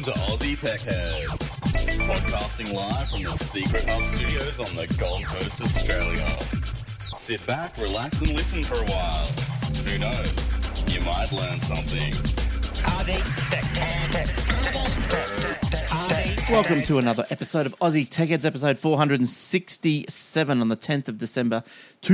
Welcome to Aussie Tech Heads, podcasting live from the Secret Hub Studios on the Gold Coast, Australia. Sit back, relax, and listen for a while. Who knows? You might learn something. Welcome to another episode of Aussie Tech Heads, episode 467 on the 10th of December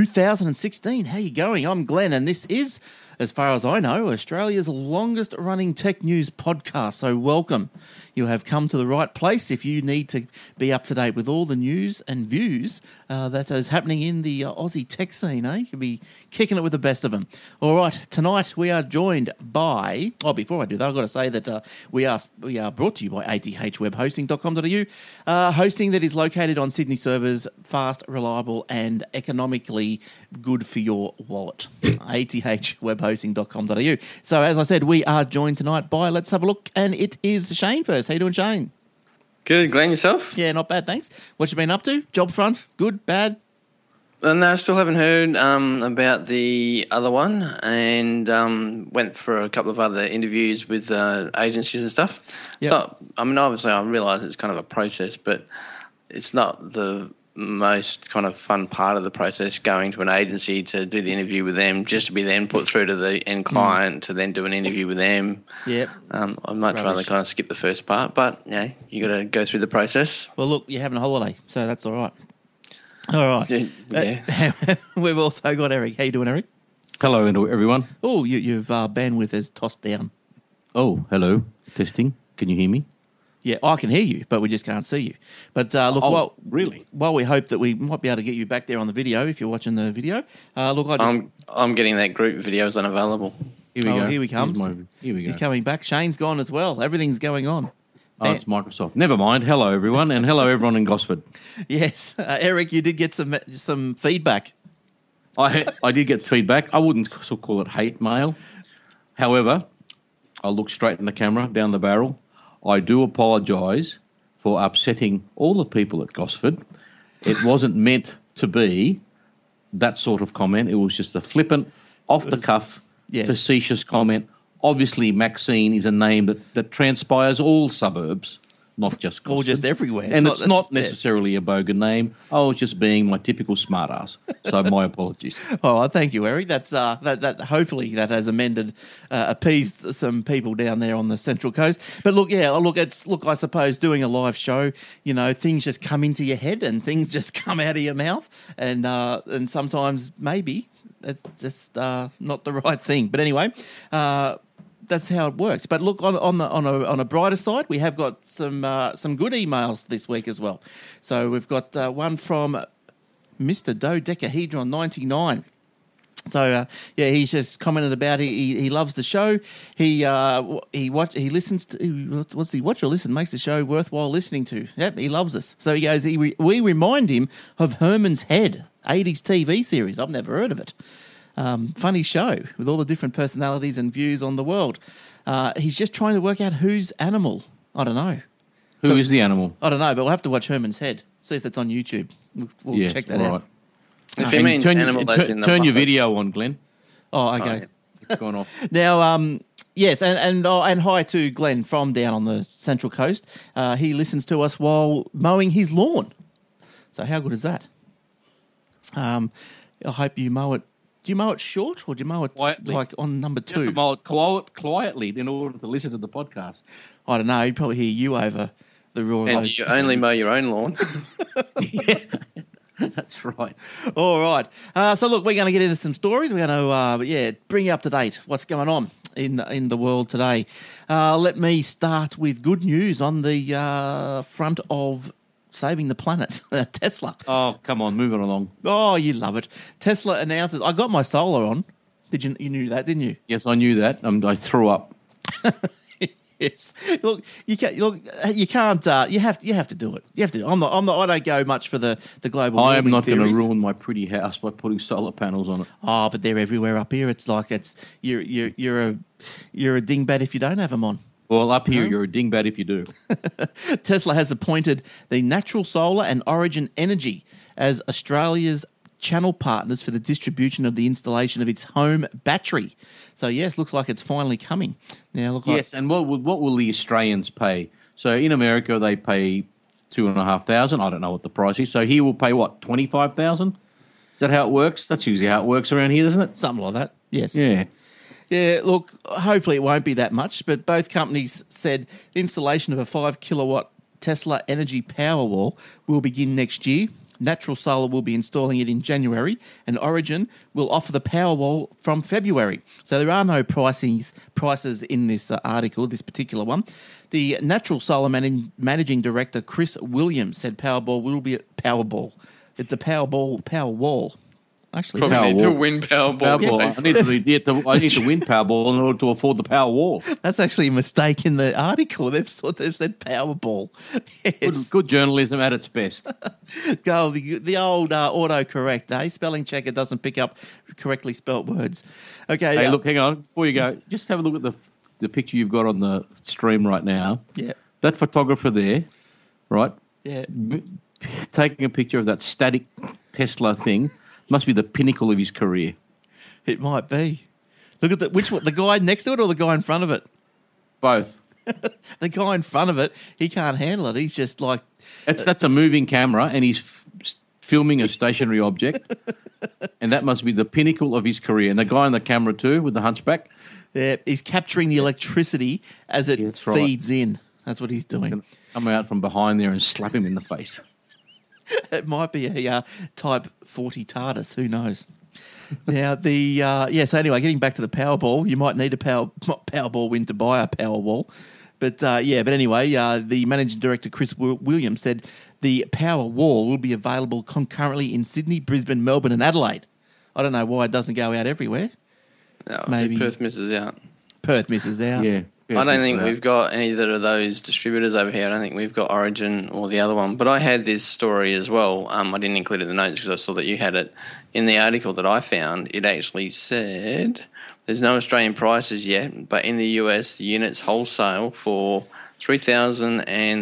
2016. How you going? I'm Glenn, and this is, as far as I know, Australia's longest running tech news podcast. So welcome. You have come to the right place if you need to be up to date with all the news and views that is happening in the Aussie tech scene. You'll be kicking it with the best of them. All right, tonight we are joined by... Oh, before I do that, I've got to say that we are brought to you by athwebhosting.com.au, hosting that is located on Sydney servers, fast, reliable and economically good for your wallet. athwebhosting.com.au. So, as I said, we are joined tonight by, let's have a look, and it is Shane first. How you doing, Shane? Good, Glenn, yourself? Yeah, not bad, thanks. What you been up to? Job front? Good, bad? No, I still haven't heard about the other one, and went for a couple of other interviews with agencies and stuff. It's not, I mean, obviously I realise it's kind of a process, but it's not the most kind of fun part of the process, going to an agency to do the interview with them, just to be then put through to the end client to then do an interview with them. Yep. I'd much rather kind of skip the first part, but yeah, you got to go through the process. Well, look, you're having a holiday, so that's all right. All right. Yeah. We've also got Eric. How you doing, Eric? Hello, everyone. Oh, you've bandwidth is tossed down. Oh, hello. Testing. Can you hear me? Yeah, I can hear you, but we just can't see you. But look, really? While we hope that we might be able to get you back there on the video, if you're watching the video, I'm getting that group video is unavailable. Here we go. Here he comes. Here we go. He's coming back. Shane's gone as well. Everything's going on. Oh, it's Microsoft. Never mind. Hello, everyone, and hello, everyone in Gosford. Yes, Eric, you did get some feedback. I did get feedback. I wouldn't call it hate mail. However, I'll look straight in the camera, down the barrel. I do apologise for upsetting all the people at Gosford. It wasn't meant to be that sort of comment. It was just a flippant, off-the-cuff, facetious comment. Obviously, Maxine is a name that transpires all suburbs, not just Gosford. Or just everywhere. And it's not necessarily a bogan name. I was just being my typical smartass. So my apologies. Oh, thank you, Eric. That's that. Hopefully, that has appeased some people down there on the Central Coast. But look, I suppose doing a live show, you know, things just come into your head and things just come out of your mouth, and sometimes maybe it's just not the right thing. But anyway. That's how it works. But look, on a brighter side, we have got some good emails this week as well. So we've got one from Mr. Dodecahedron 99. So he's just commented about he loves the show. He listens to watch or listen makes the show worthwhile listening to. Yep, he loves us. So he goes. We remind him of Herman's Head, 80s TV series. I've never heard of it. Funny show with all the different personalities and views on the world. He's just trying to work out whose animal. I don't know. Who is the animal? I don't know, but we'll have to watch Herman's Head. See if that's on YouTube. We'll check that out. If he means animal, that's in the turn your video on, Glenn. Oh, okay. It's gone off. Now, yes, and hi to Glenn from down on the Central Coast. He listens to us while mowing his lawn. So how good is that? I hope you mow it. Do you mow it short or do you mow it quietly, like on number 2? You have to mow it quietly in order to listen to the podcast. I don't know. He'd probably hear you over the roar. And you only mow your own lawn. Yeah, that's right. All right. So look, we're going to get into some stories. We're going to bring you up to date. What's going on in the world today? Let me start with good news on the front of saving the planet, Tesla. Oh, come on, moving along. Oh, you love it. Tesla announces. I got my solar on. You knew that, didn't you? Yes, I knew that. I threw up. Yes. Look, you can't. You have to do it. You have to. I don't go much for the global. I am not going to ruin my pretty house by putting solar panels on it. Oh, but they're everywhere up here. It's like you're a dingbat if you don't have them on. Well, up here, you're a dingbat if you do. Tesla has appointed the Natural Solar and Origin Energy as Australia's channel partners for the distribution of the installation of its home battery. So, yes, looks like it's finally coming. Now, and what will the Australians pay So in America, they pay $2,500. I don't know what the price is. So he will pay what, $25,000? Is that how it works? That's usually how it works around here, isn't it? Something like that. Yes. Yeah. Yeah, look, hopefully it won't be that much, but both companies said the installation of a 5 kilowatt Tesla Energy Powerwall will begin next year. Natural Solar will be installing it in January, and Origin will offer the Powerwall from February. So there are no prices in this article, this particular one. The Natural Solar Managing Director, Chris Williams, said Powerball will be Powerball. It's the Powerwall. Actually, Probably need to Powerball. win Powerball. Powerball. Yeah. I need to win Powerball in order to afford the Powerwall. that's actually a mistake in the article. They've said Powerball. Yes. Good journalism at its best. Go the old autocorrect, eh? Spelling checker doesn't pick up correctly spelt words. Okay. Hey, look, hang on. Before you go, just have a look at the picture you've got on the stream right now. Yeah. That photographer there, right? Yeah. Taking a picture of that static Tesla thing must be the pinnacle of his career. It might be. Look at which one, the guy next to it or the guy in front of it? Both. The guy in front of it, he can't handle it. He's just like, That's a moving camera, and he's filming a stationary object, and that must be the pinnacle of his career. And the guy on the camera too, with the hunchback, yeah, he's capturing the electricity as it that's right. feeds in. That's what he's doing. come out from behind there and slap him in the face. It might be a Type 40 TARDIS. Who knows? Now, so anyway, getting back to the Powerball, you might need a Powerball win to buy a Powerwall. But anyway, the managing director, Chris Williams, said the Powerwall will be available concurrently in Sydney, Brisbane, Melbourne and Adelaide. I don't know why it doesn't go out everywhere. No, Maybe Perth misses out. Perth misses out. Yeah. I don't think we've got either of those distributors over here. I don't think we've got Origin or the other one. But I had this story as well. I didn't include it in the notes because I saw that you had it. In the article that I found, it actually said there's no Australian prices yet, but in the US, the units wholesale for $3,000 and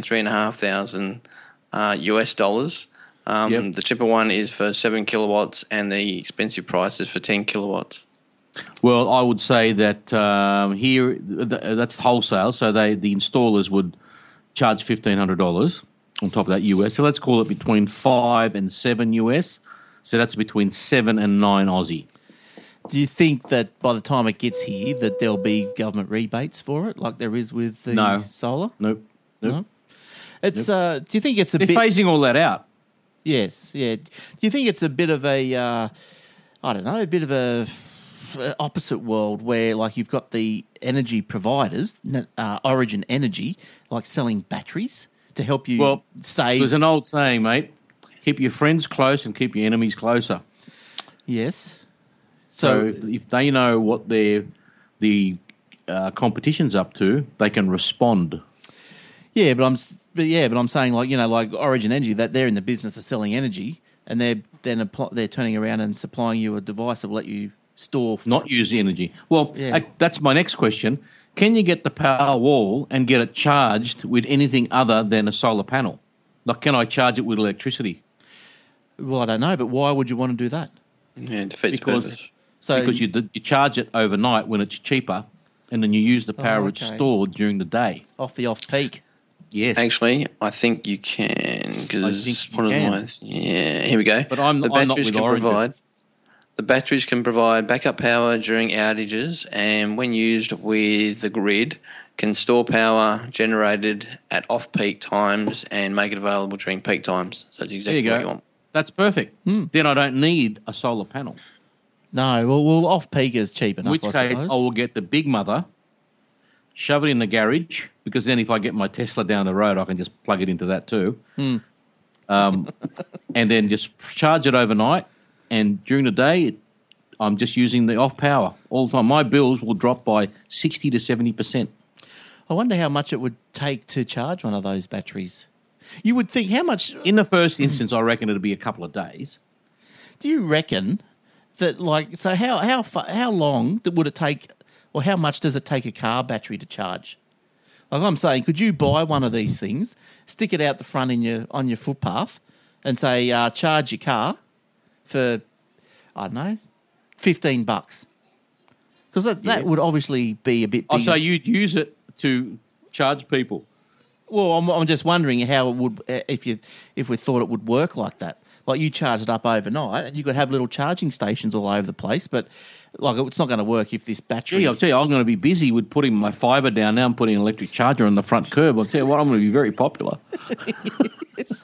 $3,500 US dollars. The cheaper one is for 7 kilowatts, and the expensive price is for 10 kilowatts. Well, I would say that here that's wholesale, so the installers would charge $1,500 on top of that US. So let's call it between 5 and 7 US. So that's between 7 and 9 Aussie. Do you think that by the time it gets here that there'll be government rebates for it, like there is with the solar? Nope. No. It's. Do you think it's a They're bit? phasing all that out. Yes. Yeah. Do you think it's a bit of a? I don't know. A bit of a opposite world where, like, you've got the energy providers, Origin Energy, like selling batteries to help you save. There's an old saying, mate: keep your friends close and keep your enemies closer. Yes. So if they know what the competition's up to, they can respond. Yeah, but I'm saying, like, like Origin Energy, that they're in the business of selling energy, and they're turning around and supplying you a device that will let you store. Not use the energy. Well, that's my next question. Can you get the Powerwall and get it charged with anything other than a solar panel? Like, can I charge it with electricity? Well, I don't know, but why would you want to do that? Yeah, it defeats purpose. Because you charge it overnight when it's cheaper, and then you use the power it's stored during the day. Off peak. Yes. Actually, I think you can, because one of my here we go. But I'm not with Origin. The batteries can provide backup power during outages, and when used with the grid, can store power generated at off-peak times and make it available during peak times. So that's exactly what you want. That's perfect. Then I don't need a solar panel. No, well, off-peak is cheap enough, In which case, I will get the big mother, shove it in the garage, because then if I get my Tesla down the road, I can just plug it into that too. And then just charge it overnight. And during the day, I'm just using the off power all the time. My bills will drop by 60 to 70%. I wonder how much it would take to charge one of those batteries. You would think how much... In the first instance, I reckon it'll be a couple of days. Do you reckon that, like, so how long would it take, or how much does it take a car battery to charge? Like I'm saying, could you buy one of these things, stick it out the front on your footpath, and say charge your car for, I don't know, $15? Because that would obviously be a bit bigger. Oh, so you'd use it to charge people? Well, I'm just wondering how it would if we thought it would work like that. Like you charge it up overnight, and you could have little charging stations all over the place. But like it's not going to work if this battery. Gee, I'll tell you, I'm going to be busy with putting my fibre down. Now I'm putting an electric charger on the front curb. I'll tell you what, I'm going to be very popular. Yes.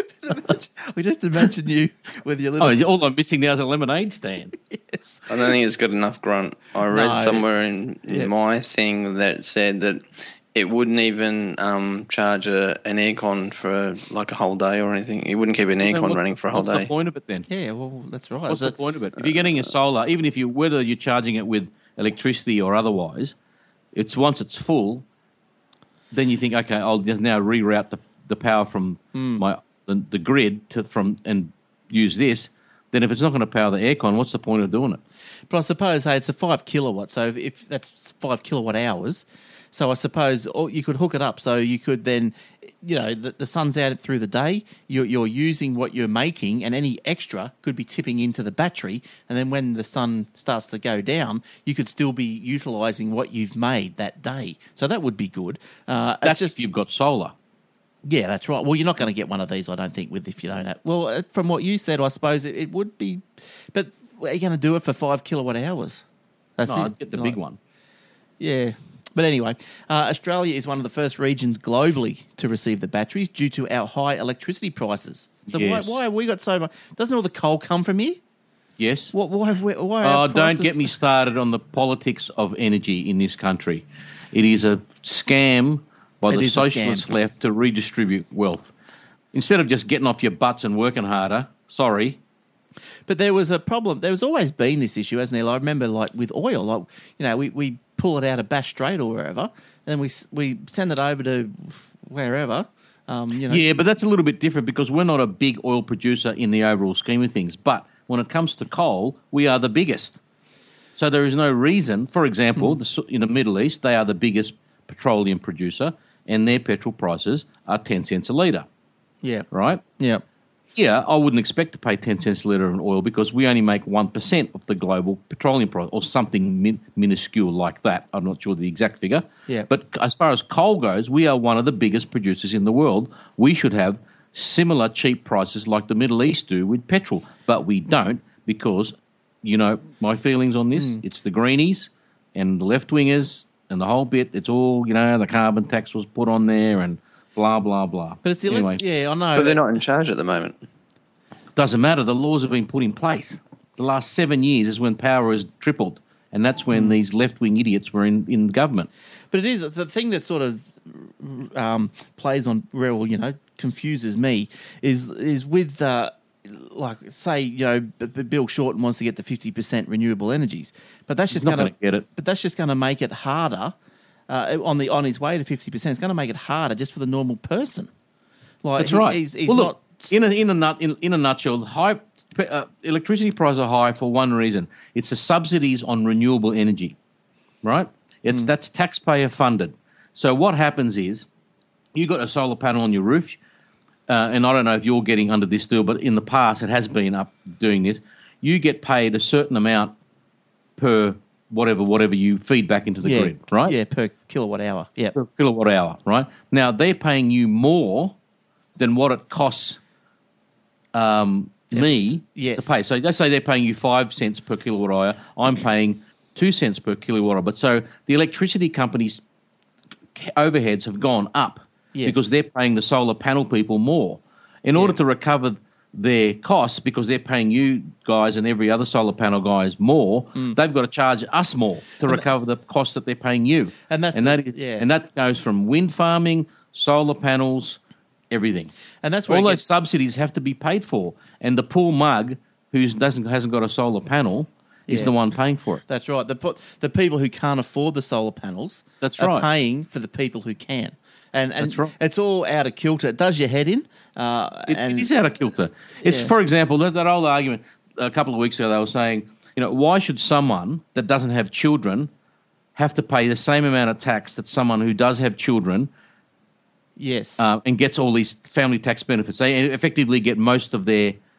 We just imagine you with your little. Oh, all I'm missing now is a lemonade stand. Yes. I don't think it's got enough grunt. I read No. somewhere in my thing that said that it wouldn't even charge an aircon for like a whole day or anything. It wouldn't keep an aircon running for a whole What's day. the point of it then? Yeah, well, that's right. What's the point of it? If you're getting a solar, even if whether you're charging it with electricity or otherwise, once it's full, then you think, okay, I'll just now reroute the power from the grid and use this. Then if it's not going to power the aircon, what's the point of doing it? But I suppose, hey, it's a 5 kilowatt, so if that's 5 kilowatt hours, so I suppose you could hook it up so you could then, the sun's out through the day, you're using what you're making, and any extra could be tipping into the battery, and then when the sun starts to go down, you could still be utilising what you've made that day. So that would be good. That's just if you've got solar. Yeah, that's right. Well, you're not going to get one of these, I don't think, if you don't have. Well, from what you said, I suppose it would be. But are you going to do it for 5 kilowatt hours? That's No, it. I'd get the big one. Yeah. But anyway, Australia is one of the first regions globally to receive the batteries due to our high electricity prices. So Yes. why have we got so much? Doesn't all the coal come from here? Yes. Why are our Don't prices- get me started on the politics of energy in this country. It is a scam by It the is a socialist scam. left to redistribute wealth. Instead of just getting off your butts and working harder, sorry. But there was a problem. There's always been this issue, hasn't there? I remember, like with oil, we pull it out of Bass Strait or wherever, and we send it over to wherever. Yeah, but that's a little bit different because we're not a big oil producer in the overall scheme of things. But when it comes to coal, we are the biggest. So there is no reason. For example, in the Middle East, they are the biggest petroleum producer, and their petrol prices are 10 cents a litre, Yeah. right? Yeah. Yeah, I wouldn't expect to pay 10 cents a litre in oil because we only make 1% of the global petroleum price or something minuscule like that. I'm not sure the exact figure. Yeah. But as far as coal goes, we are one of the biggest producers in the world. We should have similar cheap prices like the Middle East do with petrol, but we don't because, my feelings on this, it's the greenies and the left-wingers and the whole bit. It's all, the carbon tax was put on there and blah, blah, blah. But it's the anyway. Yeah, I know. But they're not in charge at the moment. Doesn't matter. The laws have been put in place. The last 7 years is when power has tripled, and that's when these left-wing idiots were in government. But it is the thing that sort of plays on real, confuses me is with say Bill Shorten wants to get to 50% renewable energies, but that's just not going gonna get it. But that's just going to make it harder on his way to 50%. It's going to make it harder just for the normal person. Like That's right. He's well, not. look, in a nutshell, high electricity prices are high for one reason. It's the subsidies on renewable energy, right? That's taxpayer funded. So what happens is you got a solar panel on your roof, and I don't know if you're getting under this still, but in the past it has been up doing this. You get paid a certain amount per whatever you feed back into the grid, right? Yeah, per kilowatt hour. Yeah. Per kilowatt hour, right? Now they're paying you more than what it costs me to pay. So let's say they're paying you 5 cents per kilowatt hour. I'm paying 2 cents per kilowatt hour. But so the electricity companies' overheads have gone up because they're paying the solar panel people more. In order to recover their costs, because they're paying you guys and every other solar panel guys more, they've got to charge us more to recover the costs that they're paying you. And that goes from wind farming, solar panels, everything. And that's where all those subsidies have to be paid for, and the poor mug who hasn't got a solar panel is the one paying for it. That's right. The people who can't afford the solar panels are paying for the people who can. And That's right. It's all out of kilter. It does your head in. It is out of kilter. It's, for example, that old argument a couple of weeks ago, they were saying, why should someone that doesn't have children have to pay the same amount of tax that someone who does have children Yes. and gets all these family tax benefits? They effectively get most of their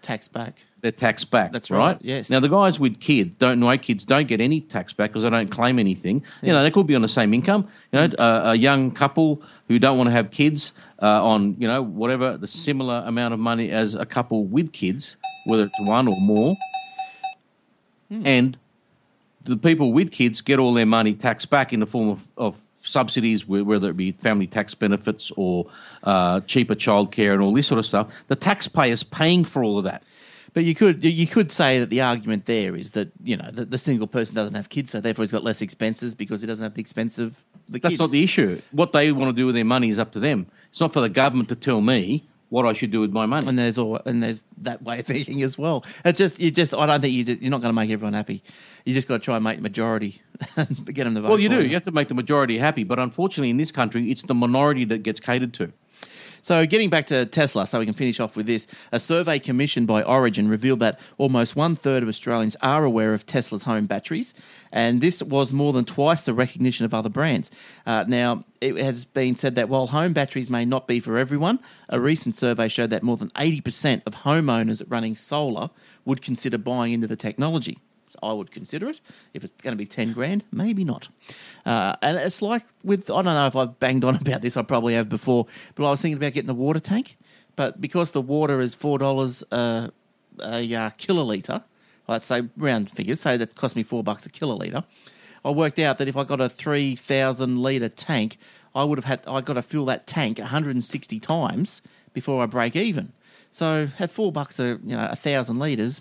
tax back. They're taxed back. That's right. right, yes. Now the guys with kids don't get any tax back because they don't claim anything. You know, they could be on the same income. You know, a young couple who don't want to have kids on whatever the similar amount of money as a couple with kids, whether it's one or more, and the people with kids get all their money taxed back in the form of subsidies, whether it be family tax benefits or cheaper childcare and all this sort of stuff. The taxpayer's paying for all of that. But you could say that the argument there is that the single person doesn't have kids, so therefore he's got less expenses because he doesn't have the expense of the kids. That's not the issue. What they want to do with their money is up to them. It's not for the government to tell me what I should do with my money. And there's that way of thinking as well. I don't think you're not going to make everyone happy. You just got to try and make the majority and get them to vote. Well, you do. You have to make the majority happy, but unfortunately, in this country, it's the minority that gets catered to. So getting back to Tesla, so we can finish off with this, a survey commissioned by Origin revealed that almost 1/3 of Australians are aware of Tesla's home batteries, and this was more than twice the recognition of other brands. Now, it has been said that while home batteries may not be for everyone, a recent survey showed that more than 80% of homeowners running solar would consider buying into the technology. I would consider it. If it's going to be 10 grand, maybe not. And it's like with, I don't know if I've banged on about this, I probably have before, but I was thinking about getting the water tank. But because the water is $4 a kilolitre, let's say round figures, say that cost me $4 a kilolitre, I worked out that if I got a 3,000 litre tank, I got to fill that tank 160 times before I break even. So at $4 1,000 litres,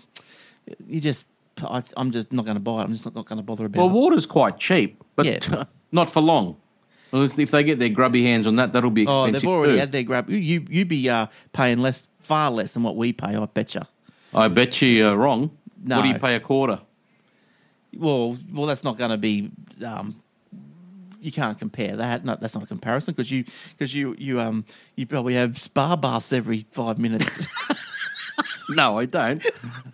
I'm just not going to buy it. I'm just not going to bother about it. Well, water's quite cheap, but not for long. Well, if they get their grubby hands on that, that'll be expensive. Oh, they've already had their grub. You'd be paying far less than what we pay, I bet you. I bet you're wrong. No. What do you pay a quarter? Well, that's not going to be. You can't compare that. No, that's not a comparison because you probably have spa baths every 5 minutes. No, I don't.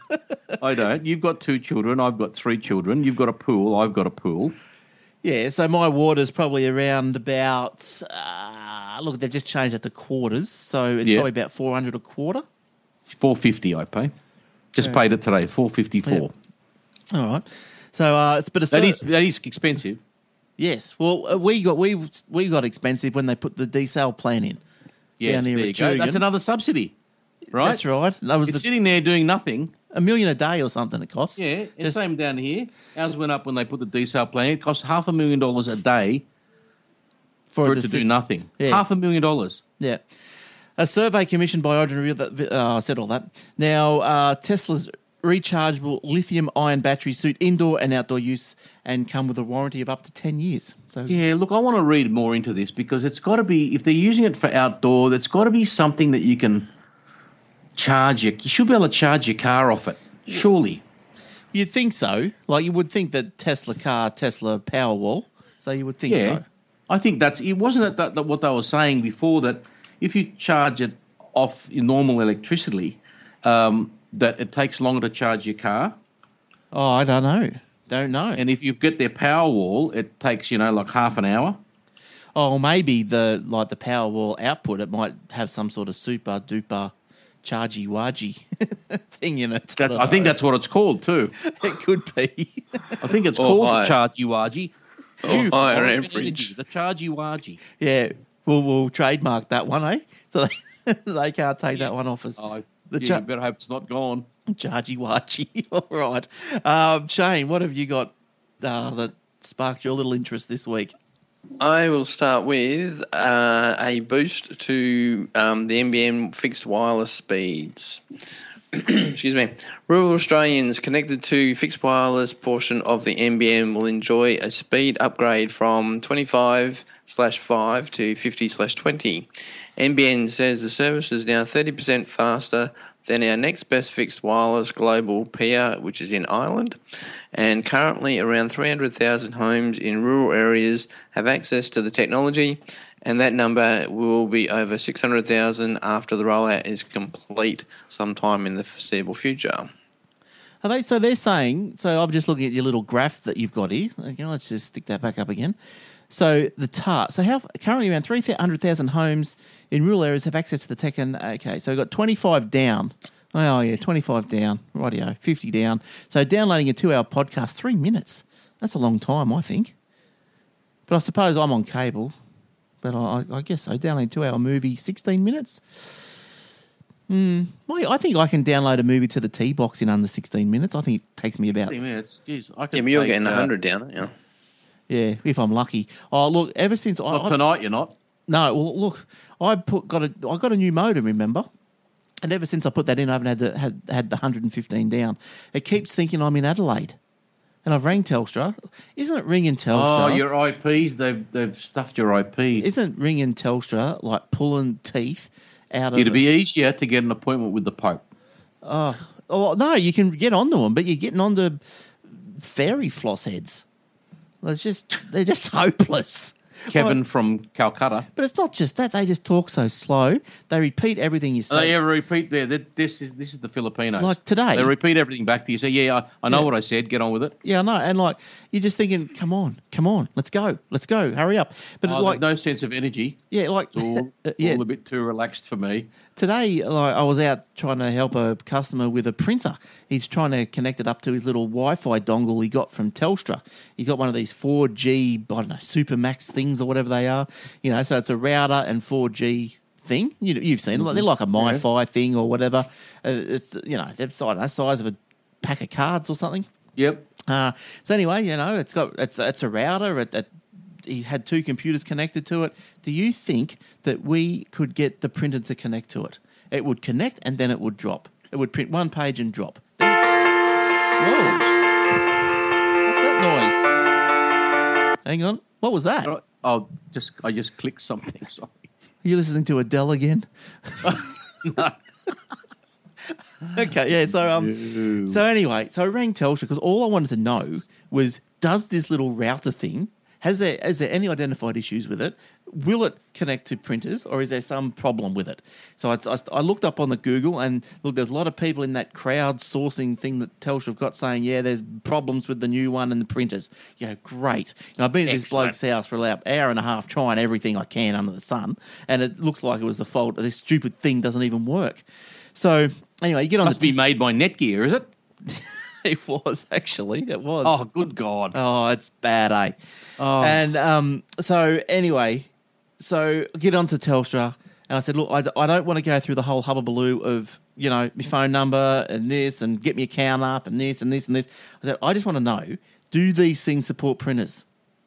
I don't. You've got 2 children. I've got 3 children. You've got a pool. I've got a pool. Yeah, so my water's probably around about. Look, they've just changed it to quarters, so it's probably about $400 a quarter. $450 I pay. Just paid it today. $454. Yep. All right. So it's that is expensive. Yes. Well, we got expensive when they put the desal plan in. Yeah, down there there at you go. That's Jugan. another subsidy, right? That's right. That was it's sitting there doing nothing. $1 million a day or something. It costs. Yeah, it's same down here. Ours went up when they put the desal plan in. It costs $500,000 a day for it to do nothing. Yeah. $500,000. Yeah. A survey commissioned by Origin revealed that. I said all that. Now, Tesla's rechargeable lithium-ion batteries suit indoor and outdoor use and come with a warranty of up to 10 years. So yeah, look, I want to read more into this because it's got to be, if they're using it for outdoor, there's got to be something that you can charge. You should be able to charge your car off it, surely. You'd think so. Like you would think that Tesla Powerwall. So you would think so. I think wasn't it that what they were saying before, that if you charge it off your normal electricity, that it takes longer to charge your car. Oh, I don't know. And if you get their Powerwall, it takes, like half an hour. Oh, maybe the Powerwall output, it might have some sort of super duper chargy wargy thing in it. I think that's what it's called too. It could be. I think it's called the chargy wargy. Higher average. The chargy wargy. Yeah, we'll trademark that one, eh? So they can't take that one off us. You better hope it's not gone. Chargy wargy. All right. Shane, what have you got that sparked your little interest this week? I will start with a boost to the NBN fixed wireless speeds. Excuse me. Rural Australians connected to fixed wireless portion of the NBN will enjoy a speed upgrade from 25/5 to 50/20. NBN says the service is now 30% faster than our next best fixed wireless global peer, which is in Ireland. And currently around 300,000 homes in rural areas have access to the technology, and that number will be over 600,000 after the rollout is complete sometime in the foreseeable future. So they're saying, so I'm just looking at your little graph that you've got here. Okay, let's just stick that back up again. So currently around 300,000 homes in rural areas have access to the tech, and okay, so we've got 25 down Oh, yeah, 25 down. Rightio, 50 down. So downloading a 2-hour podcast, 3 minutes. That's a long time, I think. But I suppose I'm on cable. But I guess so. Downloading a 2-hour movie, 16 minutes. I think I can download a movie to the T-Box in under 16 minutes. I think it takes me about... 15 minutes? Jeez, I Yeah, can but you're take, getting 100 down, aren't you? Yeah, if I'm lucky. Oh, look, ever since... Not tonight, you're not. No, well, look, I got a new modem, remember? And ever since I put that in, I haven't had the 115 down. It keeps thinking I'm in Adelaide. And I've rang Telstra. Isn't it ringing Telstra? Oh, your IPs, they've stuffed your IP. Isn't ringing Telstra like pulling teeth out of... It'd be easier to get an appointment with the Pope. Oh, no, you can get onto them, but you're getting onto fairy floss heads. They're just hopeless. Kevin from Calcutta. But it's not just that. They just talk so slow. They repeat everything you say. They ever repeat there? This is the Filipinos. Like today. They repeat everything back to you. Say, yeah, I know what I said. Get on with it. Yeah, I know. And like, you're just thinking, come on, let's go, hurry up. But like, no sense of energy. yeah, like, It's all a bit too relaxed for me. Today, like, I was out trying to help a customer with a printer. He's trying to connect it up to his little Wi-Fi dongle he got from Telstra. He's got one of these 4G, I don't know, Supermax things or whatever they are. You know, so it's a router and 4G thing. You've seen it. They're like a MiFi thing or whatever. It's, you know, they're, I don't know, size of a pack of cards or something. Yep. So anyway, you know, it's a router. He had 2 computers connected to it. Do you think that we could get the printer to connect to it? It would connect and then it would drop. It would print one page and drop. Whoa! What's that noise? Hang on. What was that? Are I just clicked something. Sorry. you listening to Adele again? No. Okay, yeah. So anyway, so I rang Telstra because all I wanted to know was, does this little router thing, is there any identified issues with it? Will it connect to printers, or is there some problem with it? So I looked up on the Google, and look, there's a lot of people in that crowdsourcing thing that Telstra have got saying, yeah, there's problems with the new one and the printers. Yeah, great. I've been at this bloke's house for about an hour and a half trying everything I can under the sun, and it looks like it was the fault. This stupid thing doesn't even work. So anyway, you get on. Must be made by Netgear, is it? It was, actually. It was. Oh, good God. Oh, it's bad, eh? Oh. And so anyway, so get onto Telstra, and I said, look, I don't want to go through the whole hubbubaloo of, you know, my phone number and this and get my account up and this and this and this. I said, I just want to know, do these things support printers?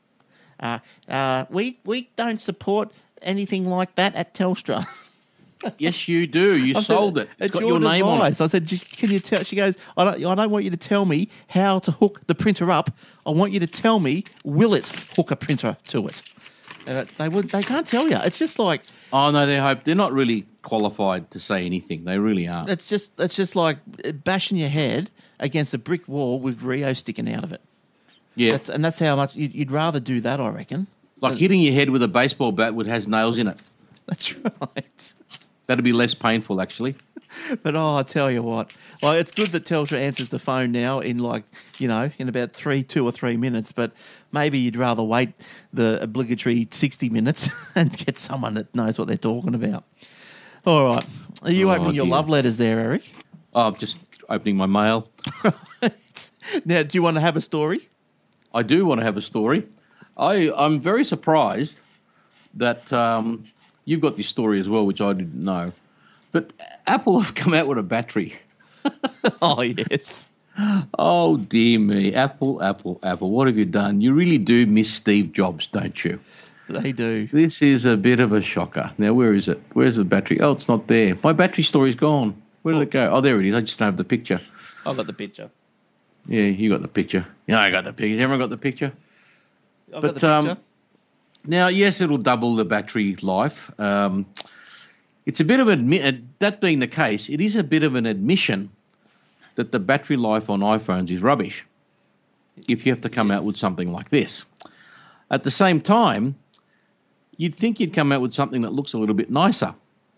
We don't support anything like that at Telstra. Yes, you do. You sold it. It's got your name on it. I said, can you tell? She goes, I don't want you to tell me how to hook the printer up. I want you to tell me, will it hook a printer to it? They can't tell you. It's just like, oh no, they're not really qualified to say anything. They really aren't. It's just like bashing your head against a brick wall with Rio sticking out of it. Yeah, that's how much you'd rather do that, I reckon. Like hitting your head with a baseball bat that has nails in it. That's right. That'd be less painful, actually. But I tell you what, well, it's good that Telstra answers the phone now in in about 2 or 3 minutes. But maybe you'd rather wait the obligatory 60 minutes and get someone that knows what they're talking about. All right, are you opening your love letters there, Eric? Oh, I'm just opening my mail. Now, do you want to have a story? I do want to have a story. I'm very surprised that you've got this story as well, which I didn't know. But Apple have come out with a battery. Oh, yes. Oh, dear me. Apple, what have you done? You really do miss Steve Jobs, don't you? They do. This is a bit of a shocker. Now, where is it? Where's the battery? Oh, it's not there. My battery story's gone. Where did it go? Oh, there it is. I just don't have the picture. I've got the picture. Yeah, you got the picture. Yeah, I got the picture. Everyone got the picture? I've got the picture. Now, yes, it'll double the battery life. It's a bit of that being the case, it is a bit of an admission that the battery life on iPhones is rubbish if you have to come out with something like this. At the same time, you'd think you'd come out with something that looks a little bit nicer.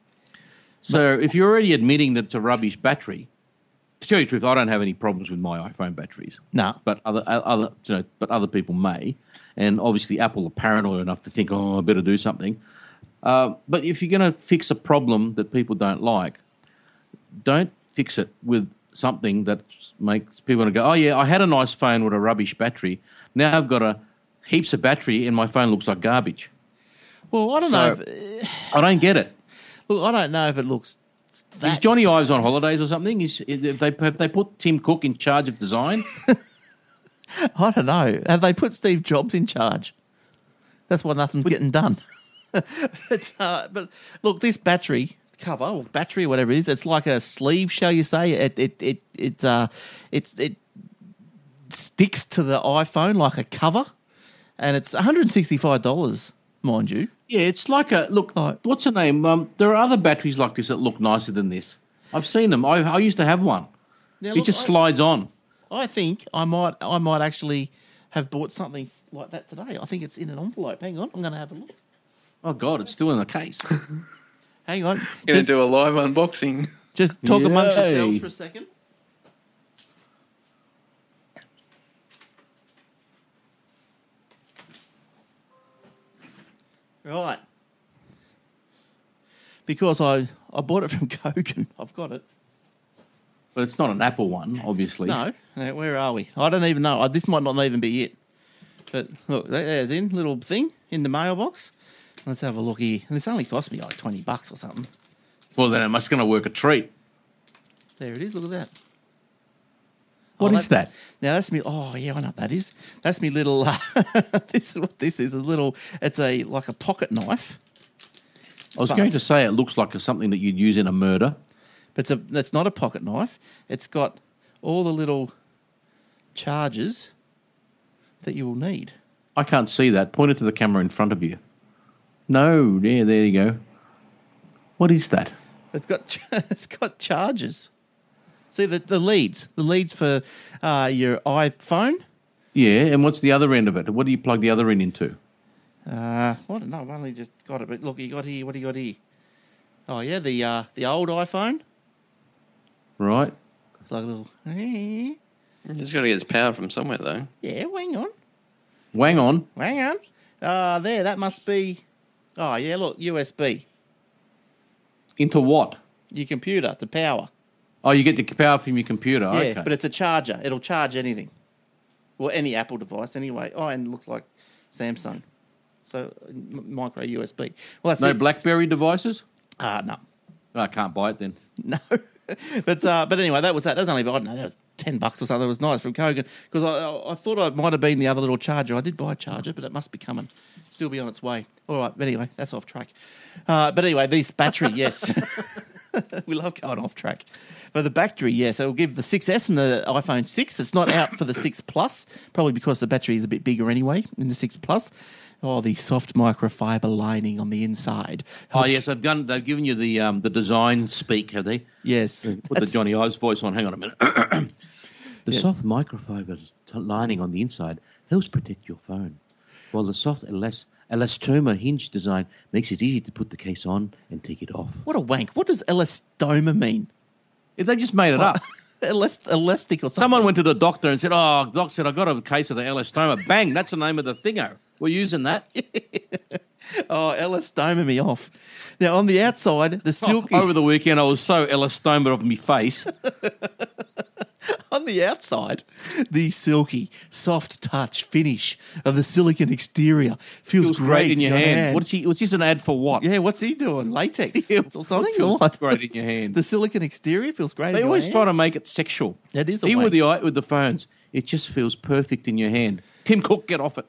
So if you're already admitting that it's a rubbish battery, to tell you the truth, I don't have any problems with my iPhone batteries. No. But other people may. And obviously Apple are paranoid enough to think, I better do something. But if you're going to fix a problem that people don't like, don't fix it with something that makes people want to go, oh, yeah, I had a nice phone with a rubbish battery. Now I've got heaps of battery and my phone looks like garbage. Well, I don't know. I don't get it. Look, I don't know if it looks. Is Johnny Ives on holidays or something? Have they put Tim Cook in charge of design? I don't know. Have they put Steve Jobs in charge? That's why nothing's getting done. But look, this battery cover or battery or whatever it is, it's like a sleeve, shall you say? It sticks to the iPhone like a cover, and it's $165, mind you. Yeah, it's like what's the name? There are other batteries like this that look nicer than this. I've seen them. I used to have one. Now, it just slides on. I think I might actually have bought something like that today. I think it's in an envelope. Hang on, I'm going to have a look. Oh, God, it's still in the case. Hang on. Going to do a live unboxing. Just talk amongst Yay. yourselves for a second. Right. Because I bought it from Kogan. I've got it. But it's not an Apple one, obviously. No. Where are we? I don't even know. This might not even be it. But look, there's in little thing in the mailbox. Let's have a look here. And this only cost me like $20 or something. Well, then it must going to work a treat. There it is. Look at that. What is that? Now that's me. Oh yeah, I know what that is. That's me little. This is what this is. A little. It's like a pocket knife. I was going to say it looks like something that you'd use in a murder. But it's not a pocket knife. It's got all the little charges that you will need. I can't see that. Point it to the camera in front of you. No, yeah, there you go. What is that? It's got charges. See the leads for your iPhone. Yeah, and what's the other end of it? What do you plug the other end into? I don't know. I've only just got it. But look, you got here. What do you got here? Oh yeah, the old iPhone. Right. It's like a little. He's got to get his power from somewhere, though. Yeah, hang on. Wang on. Hang on. There, that must be. Oh yeah, look, USB. Into what? Your computer to power. Oh, you get the power from your computer. Yeah, Okay. but it's a charger. It'll charge anything. Well, any Apple device anyway. Oh, and it looks like Samsung. So micro USB. Well, that's no it. BlackBerry devices? No. I can't buy it then. No. But anyway, that was that. That was only, I don't know, that was $10 or something. It was nice from Kogan because I thought it might have been the other little charger. I did buy a charger, but it must be coming. Still be on its way. All right, but anyway, that's off track. But anyway, this battery, yes. We love going off track. But the battery, yes, it will give the 6S and the iPhone 6. It's not out for the 6 Plus, probably because the battery is a bit bigger anyway in the 6 Plus. Oh, the soft microfiber lining on the inside. Oh, yes, they've given you the design speak, have they? Yes. Put the Johnny Ives voice on. Hang on a minute. The soft microfiber lining on the inside helps protect your phone, while the soft elastomer hinge design makes it easy to put the case on and take it off. What a wank. What does elastoma mean? If they just made it up. Elastic or something. Someone went to the doctor and said, oh, doc said, I got a case of the elastoma. Bang, that's the name of the thingo. We're using that. Oh, elastoma me off. Now, on the outside, the silky... Over the weekend, I was so elastoma of me face. On the outside, the silky, soft touch finish of the silicon exterior feels great in your hand. Was this an ad for what? Yeah, what's he doing? Latex Yeah, or something? feels Or what? great in your hand. The silicon exterior feels great They in your always hand. try to make it sexual. That is a Even wank. with the phones, it just feels perfect in your hand. Tim Cook, get off it.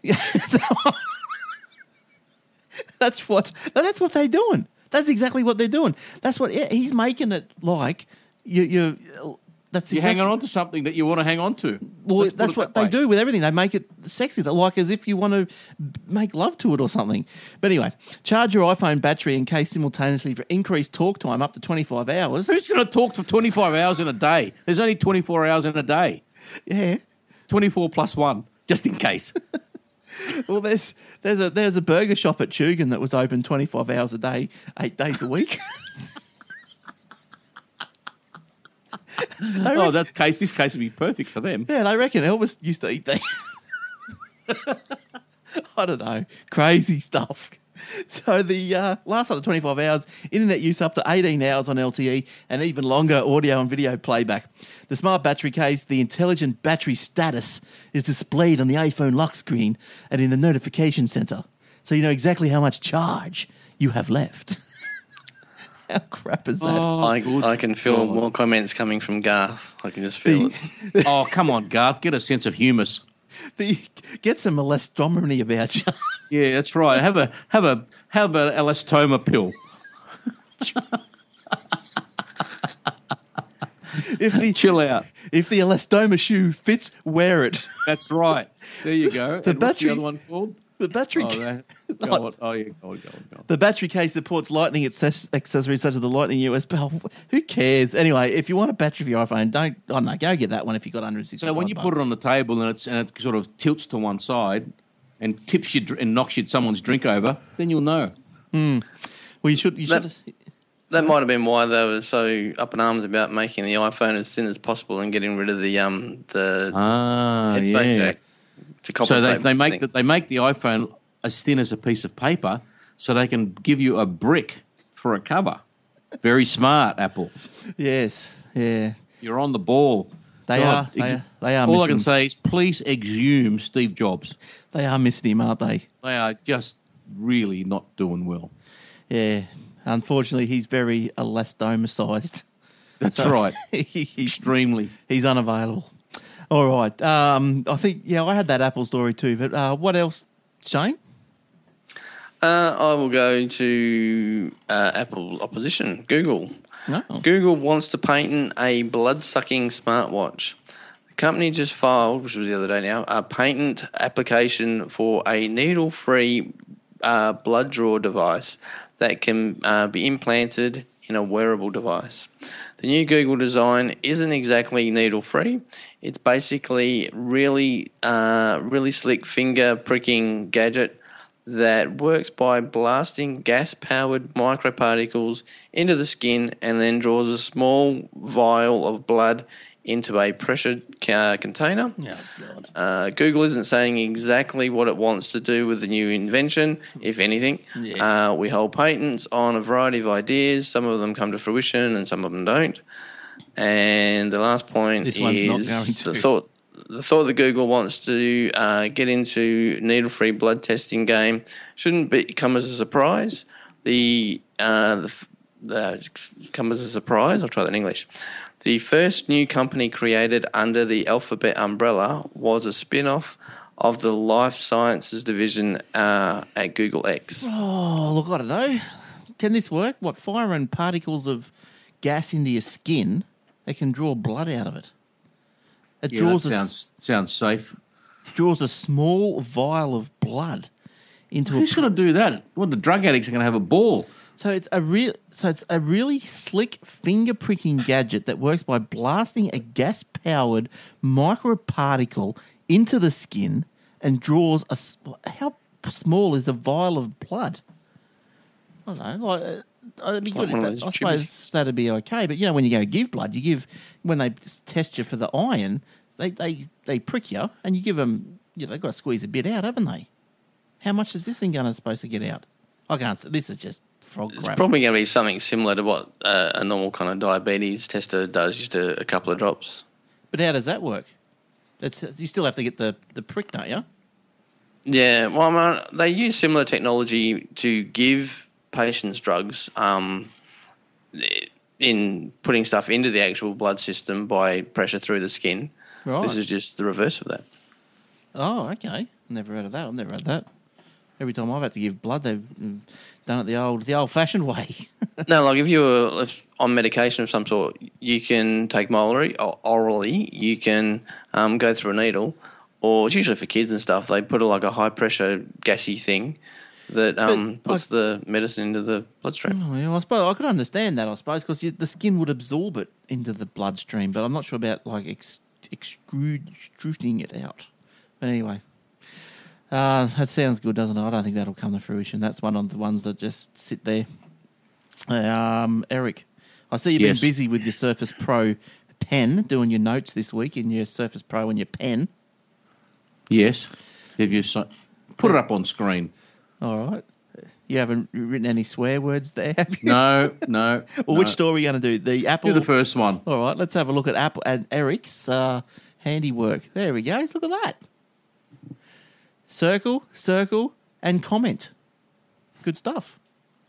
That's what they're doing. That's exactly what they're doing. That's what he's making it like. That's You're exactly, hanging on to something that you want to hang on to. Well, Let's put that's it what that they way. do with everything. They make it sexy, like as if you want to make love to it or something. But anyway, charge your iPhone battery in case simultaneously for increased talk time up to 25 hours. Who's going to talk for 25 hours in a day? There's only 24 hours in a day. Yeah. 24 plus 1, just in case. Well, there's a burger shop at Tugan that was open 25 hours a day, 8 days a week. This case would be perfect for them. Yeah, they reckon Elvis used to eat that. I don't know. Crazy stuff. So the last up to 25 hours, internet use up to 18 hours on LTE and even longer audio and video playback. The smart battery case, the intelligent battery status, is displayed on the iPhone lock screen and in the notification center. So you know exactly how much charge you have left. How crap is that? I can feel more comments coming from Garth. I can just feel it. Oh, come on, Garth. Get a sense of humus. Get some elastomony about you. Yeah, that's right. Have an elastoma pill. Chill out. If the elastoma shoe fits, wear it. That's right. There you go. The And what's battery- the other one called? The battery. Go on. Oh, yeah. Go on. The battery case supports Lightning accessories such as the Lightning USB. Oh, who cares? Anyway, if you want a battery for your iPhone, go get that one if you've got 165 So when you put it on the table and it sort of tilts to one side and tips you and knocks someone's drink over, then you'll know. Well, you should. That might have been why they were so up in arms about making the iPhone as thin as possible and getting rid of the headphone jack to So compensate. they make the iPhone as thin as a piece of paper, so they can give you a brick for a cover. Very smart, Apple. Yes. Yeah. You're on the ball. They are. All I can say is please exhume Steve Jobs. They are missing him, aren't they? They are just really not doing well. Yeah. Unfortunately, he's very elastomicized. That's right. He's Extremely. unavailable. All right. I think, I had that Apple story too, but what else, Shane? I will go to Apple opposition, Google. No. Google wants to patent a blood-sucking smartwatch. The company just filed, which was the other day now, a patent application for a needle-free blood draw device that can be implanted in a wearable device. The new Google design isn't exactly needle-free. It's basically really slick finger pricking gadget that works by blasting gas-powered microparticles into the skin and then draws a small vial of blood into a pressure container. Oh, God. Google isn't saying exactly what it wants to do with the new invention, if anything. Yeah. We hold patents on a variety of ideas. Some of them come to fruition and some of them don't. And the last point This is one's not going to. the thought that Google wants to get into needle-free blood testing game shouldn't come as a surprise. Come as a surprise. I'll try that in English. The first new company created under the Alphabet umbrella was a spin-off of the life sciences division at Google X. Oh, look, I don't know. Can this work? What, firing particles of gas into your skin? They can draw blood out of it. It Yeah, that sounds safe. draws a small vial of blood into Who's going to do that? Well, the drug addicts are going to have a ball. So it's a really slick finger pricking gadget that works by blasting a gas powered microparticle into the skin and draws how small is a vial of blood? I don't know. It'd be good. Like one of I those suppose that'd be okay. But when you go give blood, when they test you for the iron, they prick you and you give them. They've got to squeeze a bit out, haven't they? How much is this thing supposed to get out? I can't. This is just frog It's crap. probably going to be something similar to what a normal kind of diabetes tester does, just a couple of drops. But how does that work? You still have to get the prick, don't you? Yeah, well, they use similar technology to give patients drugs in putting stuff into the actual blood system by pressure through the skin. Right. This is just the reverse of that. Oh, okay. Never heard of that. I've never had that. Every time I've had to give blood, they've done it the old-fashioned way. No, like if you're on medication of some sort, you can take orally. You can go through a needle, or it's usually for kids and stuff. They put a high-pressure gassy thing that puts the medicine into the bloodstream. Oh, yeah, I suppose I could understand that. I suppose because the skin would absorb it into the bloodstream, but I'm not sure about extruding it out. But anyway, that sounds good, doesn't it? I don't think that'll come to fruition. That's one of the ones that just sit there. Eric, I see you've Yes. been busy with your Surface Pro pen, doing your notes this week in your Surface Pro and your pen. Yes. Put it up on screen. All right. You haven't written any swear words there, have you? No. Well, no. which store are we going to do? The Apple. Do the first one. All right, let's have a look at Apple and Eric's handiwork. There we go. Look at that. Circle, and comment. Good stuff.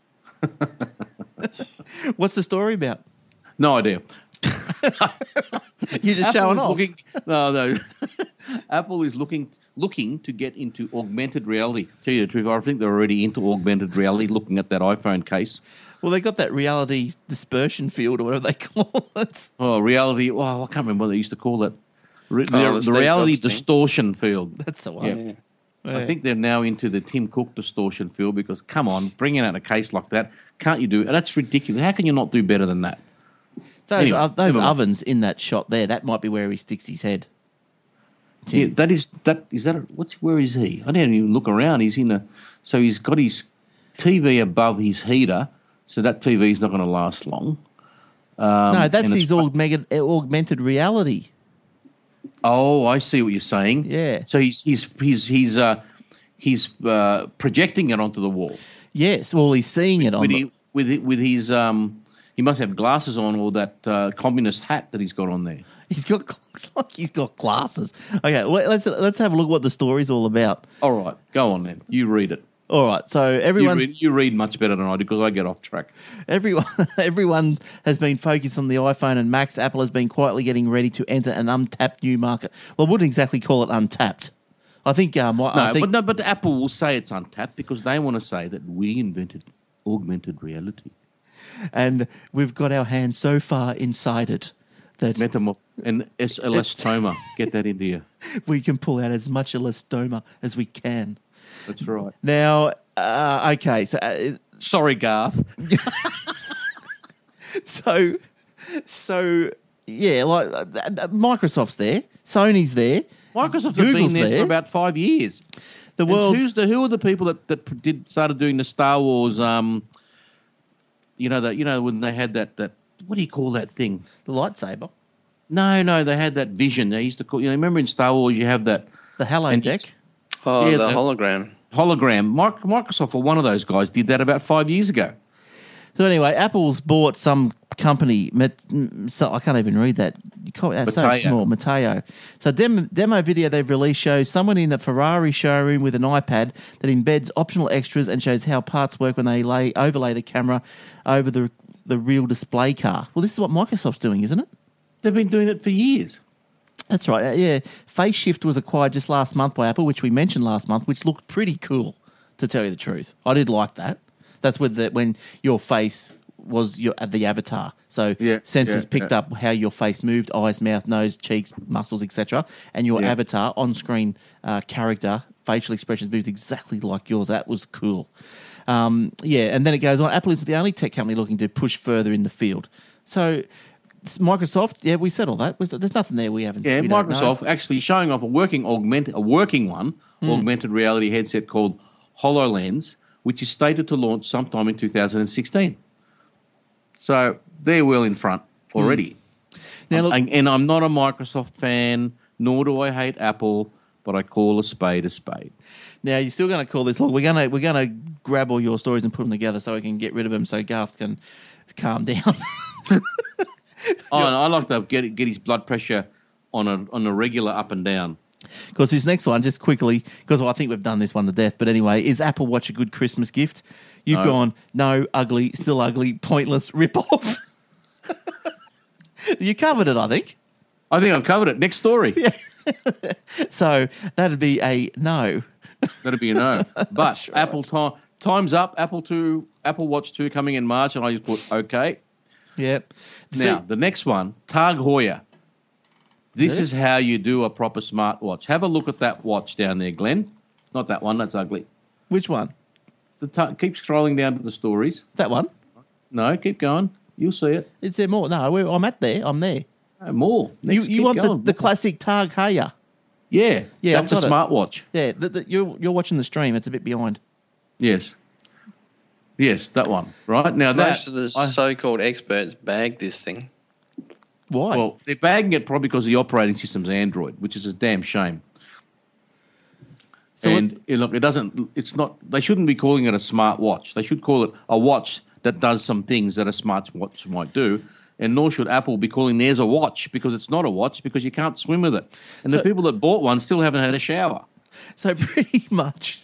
What's the story about? No idea. You're just showing off. No. Apple is looking to get into augmented reality. Tell you the truth, I think they're already into augmented reality, looking at that iPhone case. Well, they got that reality dispersion field or whatever they call it. Oh, reality. Well, I can't remember what they used to call it. the The Steve reality Jobs thing. distortion field. That's the one. Yeah. Yeah. I think they're now into the Tim Cook distortion field because, come on, bringing out a case like that, can't you do it? That's ridiculous. How can you not do better than that? Those, Anyway, those never mind. ovens in that shot there, that might be where he sticks his head. Yeah, where is he? I didn't even look around. He's so he's got his TV above his heater, so that TV is not going to last long. No, that's and his it's- augmented reality. Oh, I see what you're saying. Yeah. So he's projecting it onto the wall. Yes, well, he's seeing it on With his he must have glasses on, or that communist hat that he's got on there. Looks like he's got glasses. Okay, let's have a look at what the story's all about. All right, go on then. You read it. All right, so You read much better than I do because I get off track. everyone has been focused on the iPhone and Macs. Apple has been quietly getting ready to enter an untapped new market. Well, I wouldn't exactly call it untapped. I think But Apple will say it's untapped because they want to say that we invented augmented reality. And we've got our hands so far inside it that And elastoma. Get that into you. we can pull out as much elastoma as we can. That's right. Now, okay, Sorry, Garth. so yeah, like Microsoft's there, Sony's there, Microsoft have Google's been there there. for about 5 years. the And world. who are the people that started doing the Star Wars? When they had that what do you call that thing? The lightsaber, No, they had that vision. They used to call. Remember in Star Wars you have that the Hello And Deck. Oh, Yeah, the the- hologram. hologram. Microsoft, or one of those guys, did that about 5 years ago. So anyway, Apple's bought some company. So I can't even read that. You call it so Mateo. small, Mateo. So demo video they've released shows someone in a Ferrari showroom with an iPad that embeds optional extras and shows how parts work when they overlay the camera over the real display car. Well, this is what Microsoft's doing, isn't it? They've been doing it for years. That's right. Yeah, FaceShift was acquired just last month by Apple, which we mentioned last month, which looked pretty cool. To tell you the truth, I did like that. That's when your face was the avatar. So sensors picked up how your face moved, eyes, mouth, nose, cheeks, muscles, etc. And your avatar, on-screen character, facial expressions moved exactly like yours. That was cool. And then it goes on. Apple is the only tech company looking to push further in the field. So Microsoft, we said all that. There's nothing there we haven't. Yeah, we don't know. Microsoft actually showing off a working augmented reality headset called HoloLens, which is stated to launch sometime in 2016. So they're well in front already. Now, look, And I'm not a Microsoft fan, nor do I hate Apple, but I call a spade a spade. now you're still going to call this. Look, we're gonna grab all your stories and put them together so we can get rid of them, so Garth can calm down. And I like to get his blood pressure on a regular up and down. Because this next one, just quickly, because I think we've done this one to death, but anyway, is Apple Watch a good Christmas gift? You've gone, no, ugly, still ugly, pointless, rip-off. You covered it, I think. I think I've covered it. Next story. So that'd be a no. That'd be a no. But That's right. Apple time's up. Apple Watch 2 coming in March, and I just put okay. Yep. Now, the next one, Tag Heuer. This Good. is how you do a proper smartwatch. Have a look at that watch down there, Glenn. Not that one, that's ugly. Which one? Keep scrolling down to the stories. That one? No, keep going. You'll see it. Is there more? No, I'm there. I'm there. No, more. Next, You keep want going. the classic Tag Heuer? Yeah, Yeah, that's a I've got it. smartwatch. Yeah, you're watching the stream. It's a bit behind. Yes, that one. Right now, Most of the so-called experts bag this thing. Why? well, they're bagging it probably because the operating system's Android, which is a damn shame. So And look, it doesn't. It's not. They shouldn't be calling it a smart watch. They should call it a watch that does some things that a smart watch might do. And nor should Apple be calling theirs a watch, because it's not a watch, because you can't swim with it. And the people that bought one still haven't had a shower. So pretty much,